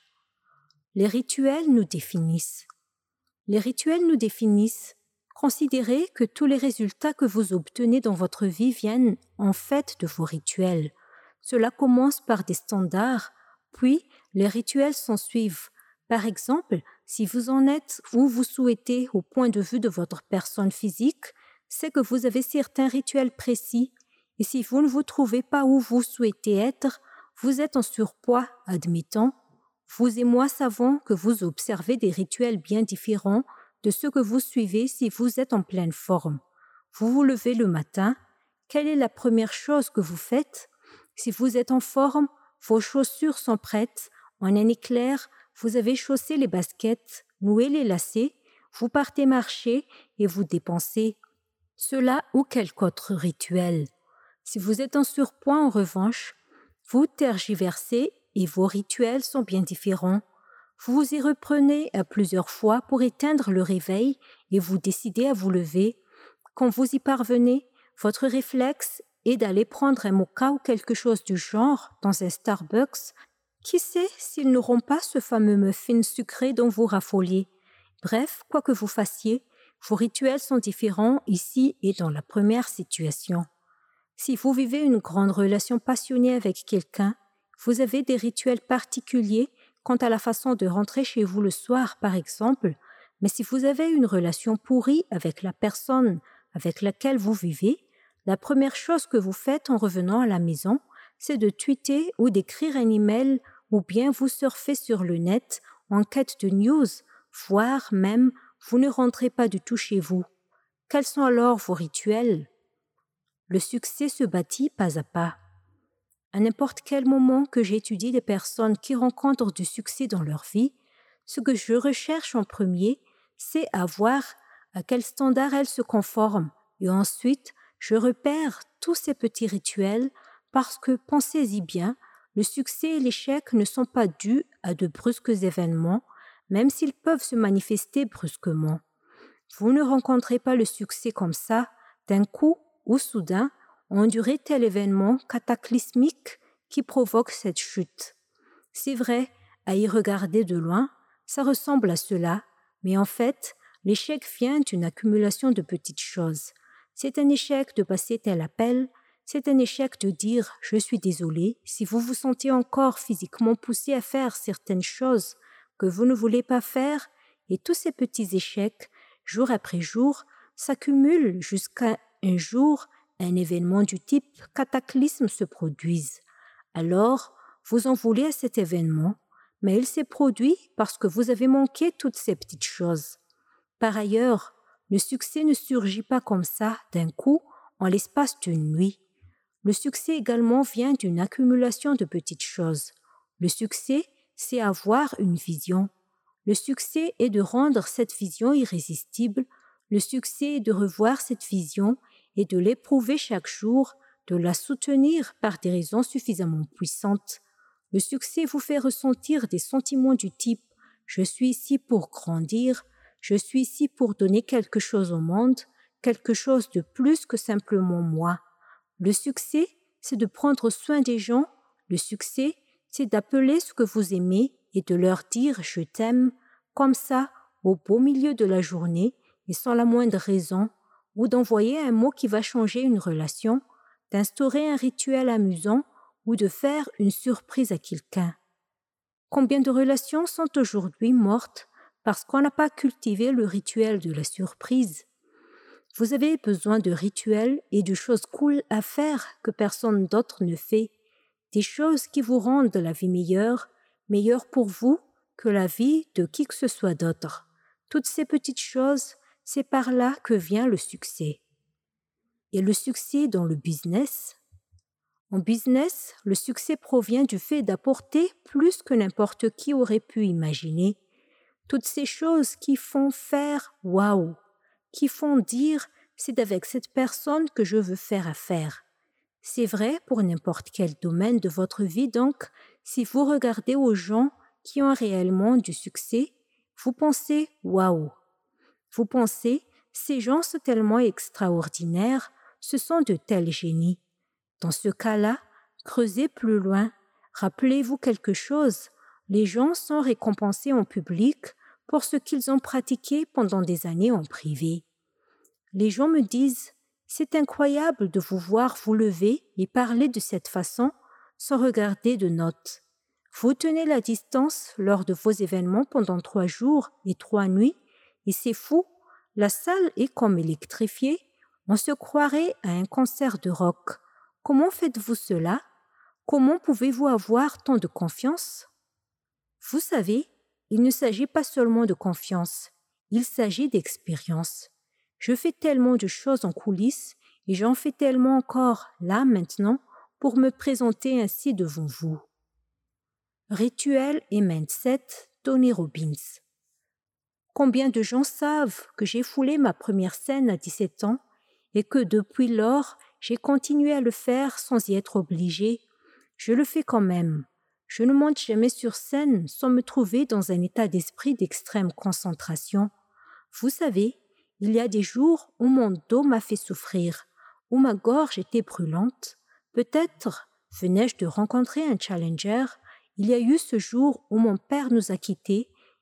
Les rituels nous définissent. Les rituels nous définissent. Considérez que tous les résultats que vous obtenez dans votre vie viennent en fait de vos rituels. Cela commence par des standards, puis les rituels s'ensuivent. Par exemple, si vous en êtes où vous souhaitez au point de vue de votre personne physique, c'est que vous avez certains rituels précis. Et si vous ne vous trouvez pas où vous souhaitez être, vous êtes en surpoids, admettons. Vous et moi savons que vous observez des rituels bien différents de ceux que vous suivez si vous êtes en pleine forme. Vous vous levez le matin. Quelle est la première chose que vous faites? Si vous êtes en forme, vos chaussures sont prêtes. En un éclair, vous avez chaussé les baskets, noué les lacets, vous partez marcher et vous dépensez. Cela ou quelque autre rituel. Si vous êtes en surpoids, en revanche, vous tergiversez et vos rituels sont bien différents. Vous vous y reprenez à plusieurs fois pour éteindre le réveil et vous décidez à vous lever. Quand vous y parvenez, votre réflexe est d'aller prendre un mocha ou quelque chose du genre dans un Starbucks. Qui sait s'ils n'auront pas ce fameux muffin sucré dont vous raffoliez? Bref, quoi que vous fassiez, vos rituels sont différents ici et dans la première situation. Si vous vivez une grande relation passionnée avec quelqu'un, vous avez des rituels particuliers quant à la façon de rentrer chez vous le soir, par exemple, mais si vous avez une relation pourrie avec la personne avec laquelle vous vivez, la première chose que vous faites en revenant à la maison, c'est de tweeter ou d'écrire un email ou bien vous surfez sur le net en quête de news, voire même vous ne rentrez pas du tout chez vous. Quels sont alors vos rituels? Le succès se bâtit pas à pas. À n'importe quel moment que j'étudie les personnes qui rencontrent du succès dans leur vie, ce que je recherche en premier, c'est à voir à quel standard elles se conforment et ensuite je repère tous ces petits rituels parce que, pensez-y bien, le succès et l'échec ne sont pas dus à de brusques événements, même s'ils peuvent se manifester brusquement. Vous ne rencontrez pas le succès comme ça, d'un coup ou soudain, endurez tel événement cataclysmique qui provoque cette chute. C'est vrai, à y regarder de loin, ça ressemble à cela, mais en fait, l'échec vient d'une accumulation de petites choses. C'est un échec de passer tel appel, c'est un échec de dire « je suis désolé » si vous vous sentez encore physiquement poussé à faire certaines choses que vous ne voulez pas faire, et tous ces petits échecs, jour après jour, s'accumulent jusqu'à un jour, un événement du type cataclysme se produise. Alors, vous en voulez à cet événement, mais il s'est produit parce que vous avez manqué toutes ces petites choses. Par ailleurs, le succès ne surgit pas comme ça, d'un coup, en l'espace d'une nuit. Le succès également vient d'une accumulation de petites choses. Le succès, c'est avoir une vision. Le succès est de rendre cette vision irrésistible. Le succès est de revoir cette vision et de l'éprouver chaque jour, de la soutenir par des raisons suffisamment puissantes. Le succès vous fait ressentir des sentiments du type « je suis ici pour grandir »,« je suis ici pour donner quelque chose au monde », quelque chose de plus que simplement moi. Le succès, c'est de prendre soin des gens. Le succès, c'est d'appeler ce que vous aimez et de leur dire « je t'aime » comme ça, au beau milieu de la journée et sans la moindre raison, ou d'envoyer un mot qui va changer une relation, d'instaurer un rituel amusant ou de faire une surprise à quelqu'un. Combien de relations sont aujourd'hui mortes parce qu'on n'a pas cultivé le rituel de la surprise? Vous avez besoin de rituels et de choses cool à faire que personne d'autre ne fait, des choses qui vous rendent la vie meilleure, meilleure pour vous que la vie de qui que ce soit d'autre. Toutes ces petites choses, c'est par là que vient le succès. Et le succès dans le business? En business, le succès provient du fait d'apporter plus que n'importe qui aurait pu imaginer. Toutes ces choses qui font faire « waouh », qui font dire « c'est avec cette personne que je veux faire affaire ». C'est vrai pour n'importe quel domaine de votre vie, donc, si vous regardez aux gens qui ont réellement du succès, vous pensez « waouh ». Vous pensez « ces gens sont tellement extraordinaires, ce sont de tels génies ». Dans ce cas-là, creusez plus loin, rappelez-vous quelque chose, les gens sont récompensés en public pour ce qu'ils ont pratiqué pendant des années en privé. Les gens me disent « c'est incroyable de vous voir vous lever et parler de cette façon sans regarder de notes. Vous tenez la distance lors de vos événements pendant 3 jours et 3 nuits et c'est fou, la salle est comme électrifiée, on se croirait à un concert de rock. Comment faites-vous cela? Comment pouvez-vous avoir tant de confiance? » Vous savez, il ne s'agit pas seulement de confiance, il s'agit d'expérience. Je fais tellement de choses en coulisses et j'en fais tellement encore là maintenant pour me présenter ainsi devant vous. Rituel et mindset, Tony Robbins. Combien de gens savent que j'ai foulé ma première scène à 17 ans et que depuis lors, j'ai continué à le faire sans y être obligé. Je le fais quand même. Je ne monte jamais sur scène sans me trouver dans un état d'esprit d'extrême concentration. Vous savez, il y a des jours où mon dos m'a fait souffrir, où ma gorge était brûlante. Peut-être venais-je de rencontrer un challenger. Il y a eu ce jour où mon père nous a quittés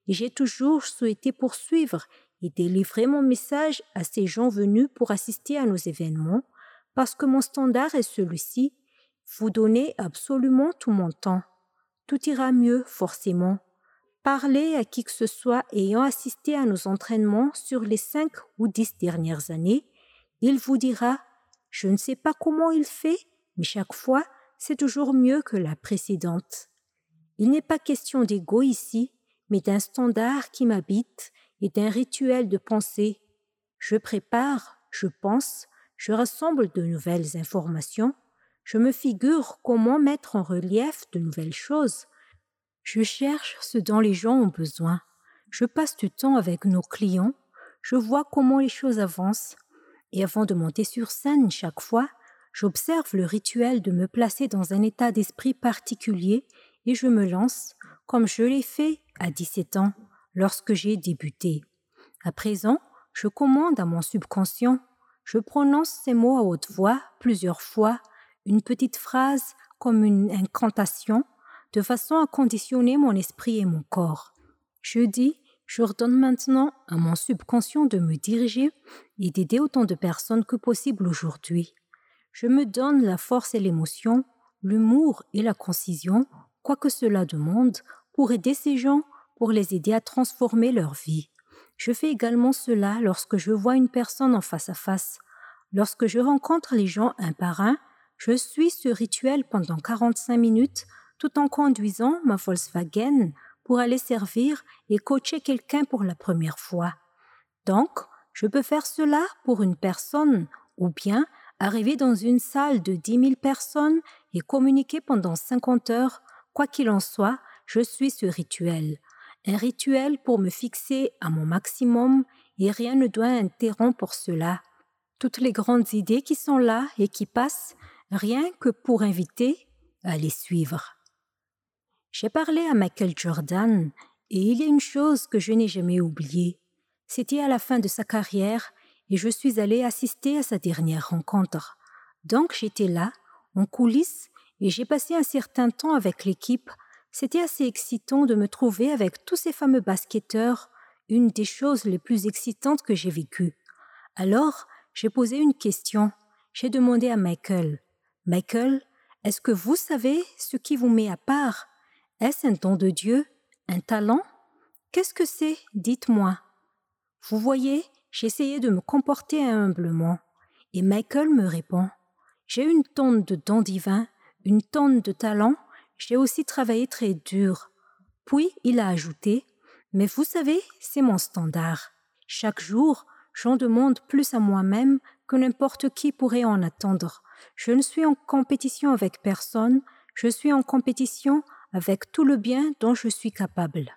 et j'ai toujours souhaité poursuivre et délivrer mon message à ces gens venus pour assister à nos événements, parce que mon standard est celui-ci: vous donnez absolument tout mon temps. Tout ira mieux, forcément. Parlez à qui que ce soit ayant assisté à nos entraînements sur les 5 ou 10 dernières années. Il vous dira: je ne sais pas comment il fait, mais chaque fois, c'est toujours mieux que la précédente. Il n'est pas question d'ego ici, mais d'un standard qui m'habite et d'un rituel de pensée. Je prépare, je pense, je rassemble de nouvelles informations, je me figure comment mettre en relief de nouvelles choses. Je cherche ce dont les gens ont besoin. Je passe du temps avec nos clients, je vois comment les choses avancent. Et avant de monter sur scène chaque fois, j'observe le rituel de me placer dans un état d'esprit particulier et je me lance, comme je l'ai fait à 17 ans, lorsque j'ai débuté. À présent, je commande à mon subconscient. Je prononce ces mots à haute voix plusieurs fois, une petite phrase comme une incantation, de façon à conditionner mon esprit et mon corps. Je dis: j'ordonne maintenant à mon subconscient de me diriger et d'aider autant de personnes que possible aujourd'hui. Je me donne la force et l'émotion, l'humour et la concision, quoi que cela demande, pour aider ces gens, pour les aider à transformer leur vie. Je fais également cela lorsque je vois une personne en face à face. Lorsque je rencontre les gens un par un, je suis ce rituel pendant 45 minutes tout en conduisant ma Volkswagen pour aller servir et coacher quelqu'un pour la première fois. Donc, je peux faire cela pour une personne ou bien arriver dans une salle de 10 000 personnes et communiquer pendant 50 heures. Quoi qu'il en soit, je suis ce rituel. Un rituel pour me fixer à mon maximum et rien ne doit interrompre cela. Toutes les grandes idées qui sont là et qui passent, rien que pour inviter à les suivre. J'ai parlé à Michael Jordan et il y a une chose que je n'ai jamais oubliée. C'était à la fin de sa carrière et je suis allée assister à sa dernière rencontre. Donc j'étais là, en coulisses, et j'ai passé un certain temps avec l'équipe. C'était assez excitant de me trouver avec tous ces fameux basketteurs, une des choses les plus excitantes que j'ai vécues. Alors, j'ai posé une question. J'ai demandé à Michael: Michael, est-ce que vous savez ce qui vous met à part? Est-ce un don de Dieu? Un talent? Qu'est-ce que c'est? Dites-moi. Vous voyez, j'ai essayé de me comporter humblement. Et Michael me répond: j'ai une tonne de dons divins, une tonne de talent, j'ai aussi travaillé très dur. Puis il a ajouté: mais vous savez, c'est mon standard. Chaque jour, j'en demande plus à moi-même que n'importe qui pourrait en attendre. Je ne suis en compétition avec personne, je suis en compétition avec tout le bien dont je suis capable.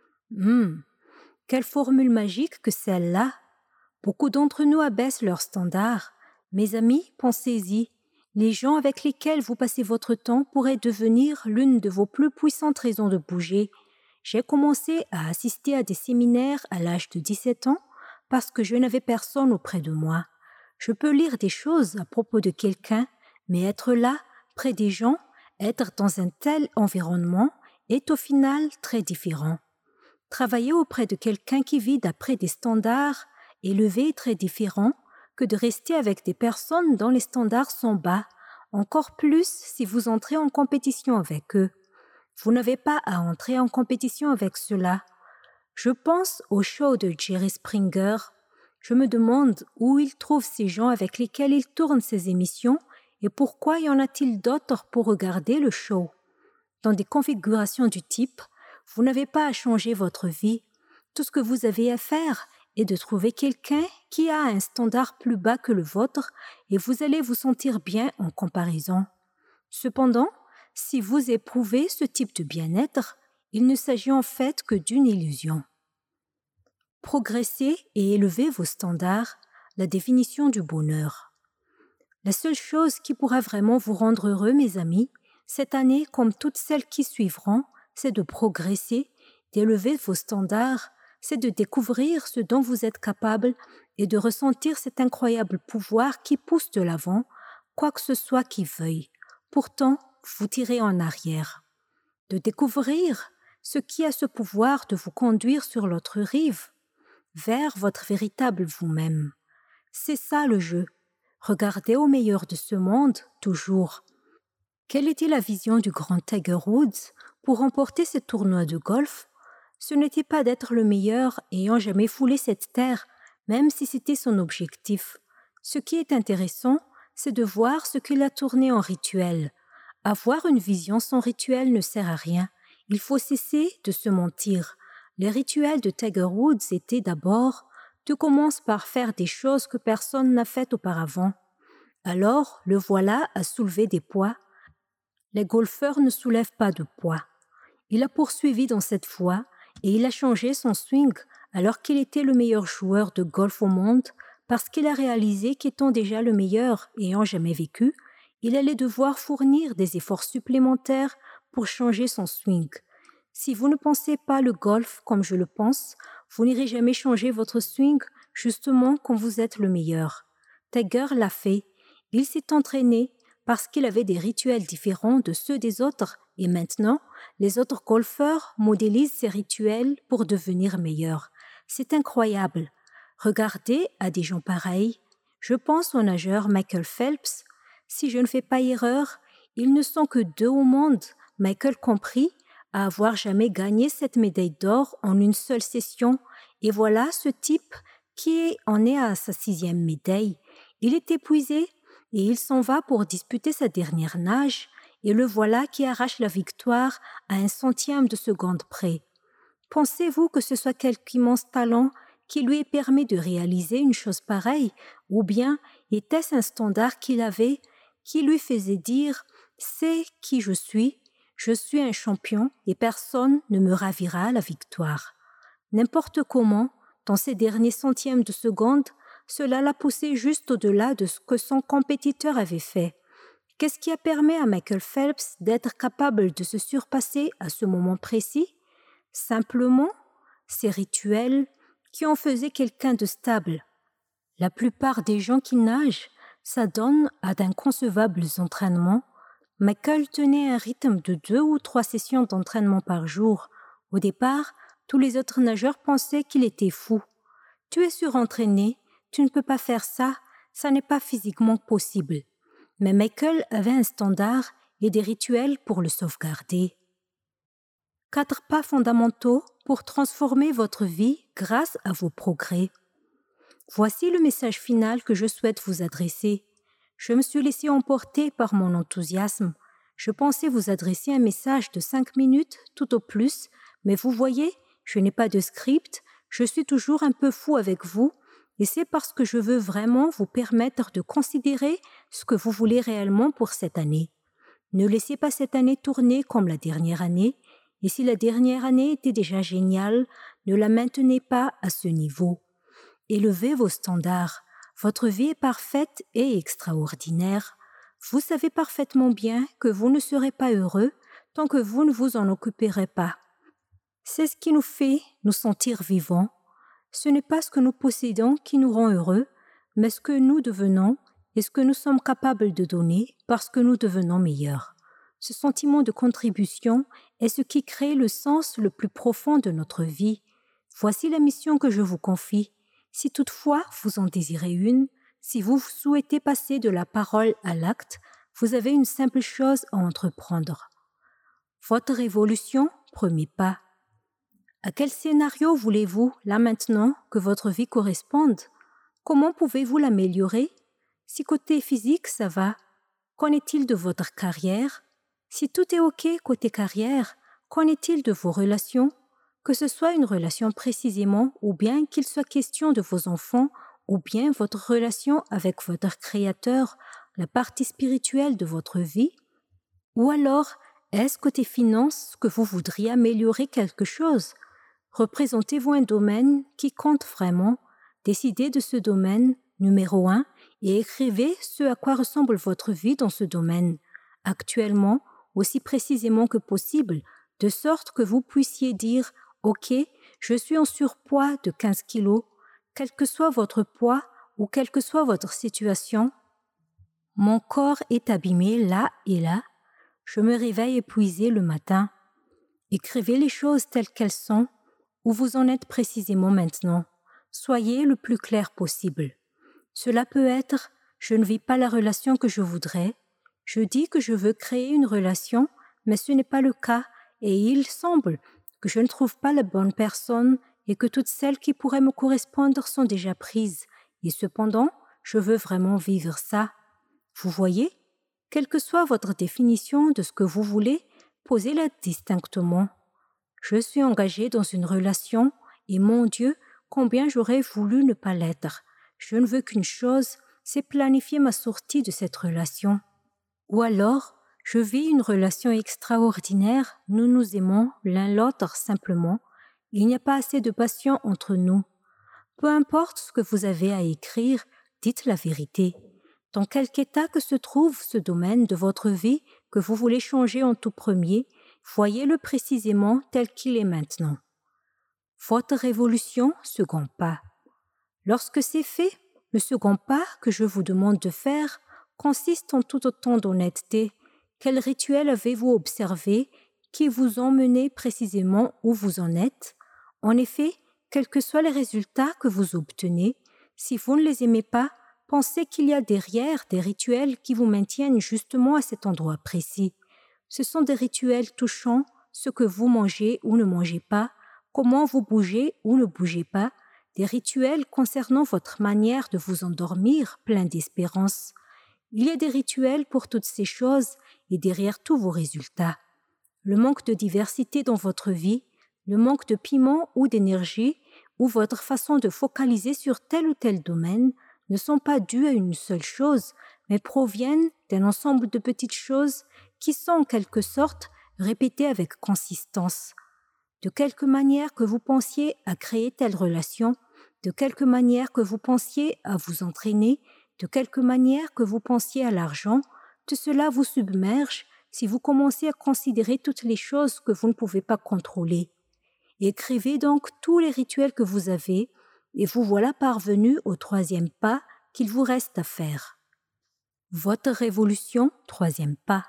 Quelle formule magique que celle-là! Beaucoup d'entre nous abaissent leurs standards. Mes amis, pensez-y. Les gens avec lesquels vous passez votre temps pourraient devenir l'une de vos plus puissantes raisons de bouger. J'ai commencé à assister à des séminaires à l'âge de 17 ans parce que je n'avais personne auprès de moi. Je peux lire des choses à propos de quelqu'un, mais être là, près des gens, être dans un tel environnement est au final très différent. Travailler auprès de quelqu'un qui vit d'après des standards élevés est très différent que de rester avec des personnes dont les standards sont bas, encore plus si vous entrez en compétition avec eux. Vous n'avez pas à entrer en compétition avec ceux-là. Je pense au show de Jerry Springer. Je me demande où il trouve ces gens avec lesquels il tourne ses émissions et pourquoi y en a-t-il d'autres pour regarder le show. Dans des configurations du type, vous n'avez pas à changer votre vie. Tout ce que vous avez à faire est de trouver quelqu'un qui a un standard plus bas que le vôtre et vous allez vous sentir bien en comparaison. Cependant, si vous éprouvez ce type de bien-être, il ne s'agit en fait que d'une illusion. Progressez et élevez vos standards, la définition du bonheur. La seule chose qui pourra vraiment vous rendre heureux, mes amis, cette année comme toutes celles qui suivront, c'est de progresser, d'élever vos standards, c'est de découvrir ce dont vous êtes capable et de ressentir cet incroyable pouvoir qui pousse de l'avant, quoi que ce soit qui veuille. Pourtant, vous tirez en arrière. De découvrir ce qui a ce pouvoir de vous conduire sur l'autre rive, vers votre véritable vous-même. C'est ça le jeu. Regardez au meilleur de ce monde, toujours. Quelle était la vision du grand Tiger Woods pour remporter ce tournoi de golf? Ce n'était pas d'être le meilleur ayant jamais foulé cette terre, même si c'était son objectif. Ce qui est intéressant, c'est de voir ce qu'il a tourné en rituel. Avoir une vision sans rituel ne sert à rien. Il faut cesser de se mentir. Les rituels de Tiger Woods étaient d'abord: tu commences par faire des choses que personne n'a faites auparavant. Alors, le voilà à soulever des poids. Les golfeurs ne soulèvent pas de poids. Il a poursuivi dans cette voie et il a changé son swing alors qu'il était le meilleur joueur de golf au monde parce qu'il a réalisé qu'étant déjà le meilleur ayant jamais vécu, il allait devoir fournir des efforts supplémentaires pour changer son swing. Si vous ne pensez pas le golf comme je le pense, vous n'irez jamais changer votre swing justement quand vous êtes le meilleur. Tiger l'a fait. Il s'est entraîné parce qu'il avait des rituels différents de ceux des autres et maintenant, les autres golfeurs modélisent ces rituels pour devenir meilleurs. C'est incroyable. Regardez à des gens pareils. Je pense au nageur Michael Phelps. Si je ne fais pas erreur, ils ne sont que 2 au monde, Michael compris, à avoir jamais gagné cette médaille d'or en une seule session. Et voilà ce type qui en est à sa 6e médaille. Il est épuisé et il s'en va pour disputer sa dernière nage. Et le voilà qui arrache la victoire à 1/100 de seconde près. Pensez-vous que ce soit quelque immense talent qui lui ait permis de réaliser une chose pareille, ou bien était-ce un standard qu'il avait qui lui faisait dire « c'est qui je suis un champion et personne ne me ravira la victoire ». N'importe comment, dans ces derniers centièmes de seconde, cela l'a poussé juste au-delà de ce que son compétiteur avait fait. Qu'est-ce qui a permis à Michael Phelps d'être capable de se surpasser à ce moment précis? Simplement, ces rituels qui en faisaient quelqu'un de stable. La plupart des gens qui nagent s'adonnent à d'inconcevables entraînements. Michael tenait un rythme de 2 ou 3 sessions d'entraînement par jour. Au départ, tous les autres nageurs pensaient qu'il était fou. « Tu es surentraîné, tu ne peux pas faire ça, ça n'est pas physiquement possible. » Mais Michael avait un standard et des rituels pour le sauvegarder. 4 pas fondamentaux pour transformer votre vie grâce à vos progrès. Voici le message final que je souhaite vous adresser. Je me suis laissé emporter par mon enthousiasme. Je pensais vous adresser un message de 5 minutes tout au plus, mais vous voyez, je n'ai pas de script, je suis toujours un peu fou avec vous. Et c'est parce que je veux vraiment vous permettre de considérer ce que vous voulez réellement pour cette année. Ne laissez pas cette année tourner comme la dernière année, et si la dernière année était déjà géniale, ne la maintenez pas à ce niveau. Élevez vos standards. Votre vie est parfaite et extraordinaire. Vous savez parfaitement bien que vous ne serez pas heureux tant que vous ne vous en occuperez pas. C'est ce qui nous fait nous sentir vivants. Ce n'est pas ce que nous possédons qui nous rend heureux, mais ce que nous devenons et ce que nous sommes capables de donner parce que nous devenons meilleurs. Ce sentiment de contribution est ce qui crée le sens le plus profond de notre vie. Voici la mission que je vous confie. Si toutefois vous en désirez une, si vous souhaitez passer de la parole à l'acte, vous avez une simple chose à entreprendre. Votre évolution, premier pas. À quel scénario voulez-vous, là maintenant, que votre vie corresponde? Comment pouvez-vous l'améliorer? Si côté physique, ça va, qu'en est-il de votre carrière? Si tout est OK côté carrière, qu'en est-il de vos relations? Que ce soit une relation précisément, ou bien qu'il soit question de vos enfants, ou bien votre relation avec votre Créateur, la partie spirituelle de votre vie? Ou alors, est-ce côté finances que vous voudriez améliorer quelque chose? Représentez-vous un domaine qui compte vraiment, décidez de ce domaine, numéro 1, et écrivez ce à quoi ressemble votre vie dans ce domaine, actuellement, aussi précisément que possible, de sorte que vous puissiez dire « Ok, je suis en surpoids de 15 kilos, quel que soit votre poids ou quelle que soit votre situation. Mon corps est abîmé là et là, je me réveille épuisé le matin. Écrivez les choses telles qu'elles sont, où vous en êtes précisément maintenant. Soyez le plus clair possible. Cela peut être « je ne vis pas la relation que je voudrais », je dis que je veux créer une relation, mais ce n'est pas le cas et il semble que je ne trouve pas la bonne personne et que toutes celles qui pourraient me correspondre sont déjà prises. Et cependant, je veux vraiment vivre ça. Vous voyez, quelle que soit votre définition de ce que vous voulez, posez-la distinctement. Je suis engagée dans une relation et mon Dieu, combien j'aurais voulu ne pas l'être. Je ne veux qu'une chose, c'est planifier ma sortie de cette relation. Ou alors, je vis une relation extraordinaire, nous nous aimons l'un l'autre simplement, il n'y a pas assez de passion entre nous. Peu importe ce que vous avez à écrire, dites la vérité. Dans quelque état que se trouve ce domaine de votre vie que vous voulez changer en tout premier, voyez-le précisément tel qu'il est maintenant. Votre révolution, second pas. Lorsque c'est fait, le second pas que je vous demande de faire consiste en tout autant d'honnêteté. Quel rituel avez-vous observé qui vous ont mené précisément où vous en êtes? En effet, quels que soient les résultats que vous obtenez, si vous ne les aimez pas, pensez qu'il y a derrière des rituels qui vous maintiennent justement à cet endroit précis. Ce sont des rituels touchant ce que vous mangez ou ne mangez pas, comment vous bougez ou ne bougez pas, des rituels concernant votre manière de vous endormir plein d'espérance. Il y a des rituels pour toutes ces choses et derrière tous vos résultats. Le manque de diversité dans votre vie, le manque de piment ou d'énergie, ou votre façon de focaliser sur tel ou tel domaine ne sont pas dus à une seule chose, mais proviennent d'un ensemble de petites choses qui sont en quelque sorte répétées avec consistance. De quelque manière que vous pensiez à créer telle relation, de quelque manière que vous pensiez à vous entraîner, de quelque manière que vous pensiez à l'argent, tout cela vous submerge si vous commencez à considérer toutes les choses que vous ne pouvez pas contrôler. Écrivez donc tous les rituels que vous avez et vous voilà parvenu au troisième pas qu'il vous reste à faire. Votre révolution, troisième pas.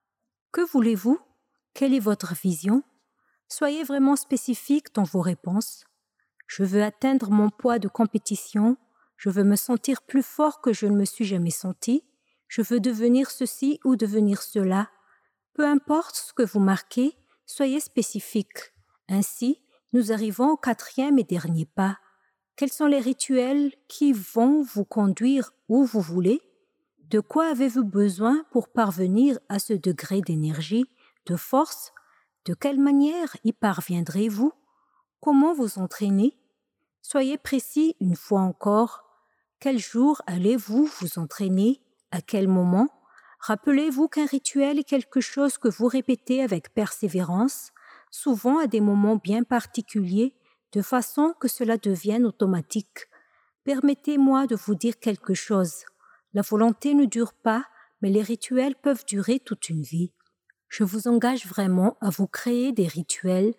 Que voulez-vous? Quelle est votre vision? Soyez vraiment spécifique dans vos réponses. Je veux atteindre mon poids de compétition. Je veux me sentir plus fort que je ne me suis jamais senti. Je veux devenir ceci ou devenir cela. Peu importe ce que vous marquez, soyez spécifique. Ainsi, nous arrivons au quatrième et dernier pas. Quels sont les rituels qui vont vous conduire où vous voulez? De quoi avez-vous besoin pour parvenir à ce degré d'énergie, de force? De quelle manière y parviendrez-vous? Comment vous entraîner? Soyez précis une fois encore. Quel jour allez-vous vous entraîner? À quel moment? Rappelez-vous qu'un rituel est quelque chose que vous répétez avec persévérance, souvent à des moments bien particuliers, de façon que cela devienne automatique. Permettez-moi de vous dire quelque chose. La volonté ne dure pas, mais les rituels peuvent durer toute une vie. Je vous engage vraiment à vous créer des rituels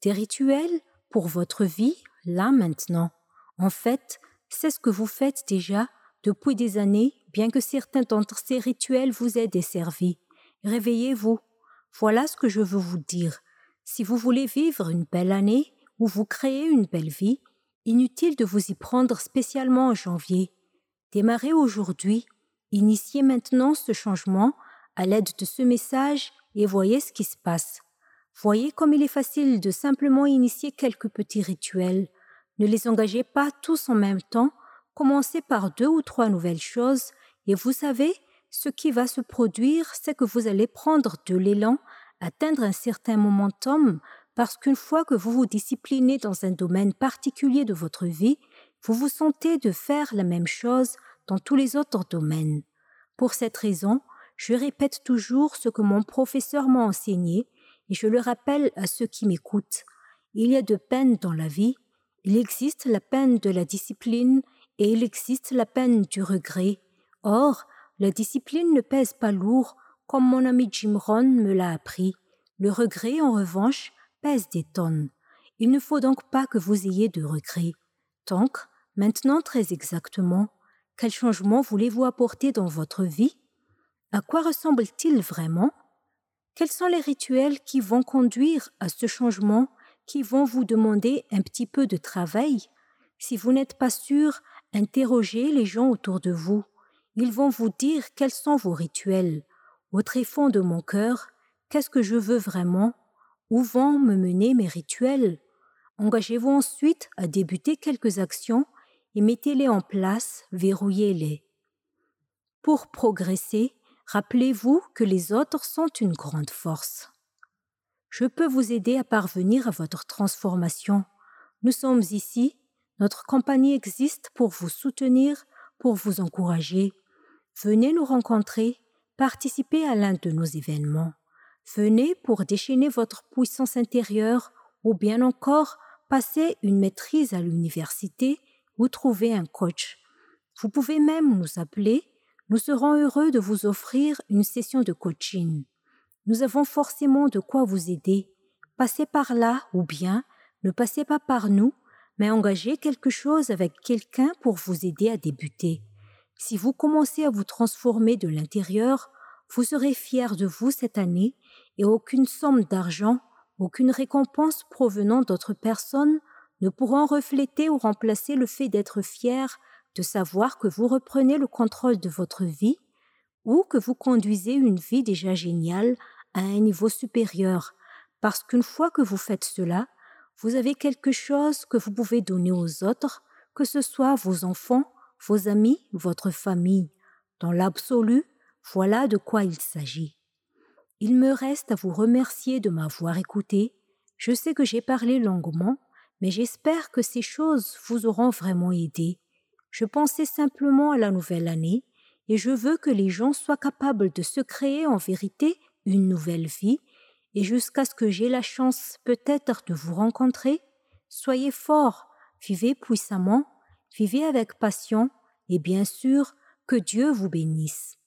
pour votre vie, là maintenant. En fait, c'est ce que vous faites déjà depuis des années, bien que certains d'entre ces rituels vous aient desservi. Réveillez-vous. Voilà ce que je veux vous dire. Si vous voulez vivre une belle année ou vous créer une belle vie, inutile de vous y prendre spécialement en janvier. Démarrez aujourd'hui, initiez maintenant ce changement à l'aide de ce message et voyez ce qui se passe. Voyez comme il est facile de simplement initier quelques petits rituels. Ne les engagez pas tous en même temps, commencez par 2 ou 3 nouvelles choses et vous savez, ce qui va se produire, c'est que vous allez prendre de l'élan, atteindre un certain momentum, parce qu'une fois que vous vous disciplinez dans un domaine particulier de votre vie, vous vous sentez de faire la même chose dans tous les autres domaines. Pour cette raison, je répète toujours ce que mon professeur m'a enseigné et je le rappelle à ceux qui m'écoutent. Il y a 2 peines dans la vie. Il existe la peine de la discipline et il existe la peine du regret. Or, la discipline ne pèse pas lourd, comme mon ami Jim Rohn me l'a appris. Le regret, en revanche, pèse des tonnes. Il ne faut donc pas que vous ayez de regrets. Donc, maintenant très exactement, quel changement voulez-vous apporter dans votre vie? À quoi ressemble-t-il vraiment? Quels sont les rituels qui vont conduire à ce changement, qui vont vous demander un petit peu de travail? Si vous n'êtes pas sûr, interrogez les gens autour de vous. Ils vont vous dire quels sont vos rituels. Au tréfonds de mon cœur, qu'est-ce que je veux vraiment? Où vont me mener mes rituels? Engagez-vous ensuite à débuter quelques actions et mettez-les en place, verrouillez-les. Pour progresser, rappelez-vous que les autres sont une grande force. Je peux vous aider à parvenir à votre transformation. Nous sommes ici, notre compagnie existe pour vous soutenir, pour vous encourager. Venez nous rencontrer, participez à l'un de nos événements. Venez pour déchaîner votre puissance intérieure ou bien encore passer une maîtrise à l'université ou trouver un coach. Vous pouvez même nous appeler, nous serons heureux de vous offrir une session de coaching. Nous avons forcément de quoi vous aider. Passez par là ou bien ne passez pas par nous, mais engagez quelque chose avec quelqu'un pour vous aider à débuter. Si vous commencez à vous transformer de l'intérieur, vous serez fiers de vous cette année et aucune somme d'argent, aucune récompense provenant d'autres personnes ne pourront refléter ou remplacer le fait d'être fier de savoir que vous reprenez le contrôle de votre vie ou que vous conduisez une vie déjà géniale à un niveau supérieur. Parce qu'une fois que vous faites cela, vous avez quelque chose que vous pouvez donner aux autres, que ce soit vos enfants, vos amis, votre famille. Dans l'absolu, voilà de quoi il s'agit. Il me reste à vous remercier de m'avoir écouté. Je sais que j'ai parlé longuement, mais j'espère que ces choses vous auront vraiment aidé. Je pensais simplement à la nouvelle année et je veux que les gens soient capables de se créer en vérité une nouvelle vie et jusqu'à ce que j'ai la chance peut-être de vous rencontrer, soyez forts, vivez puissamment, vivez avec passion et bien sûr que Dieu vous bénisse.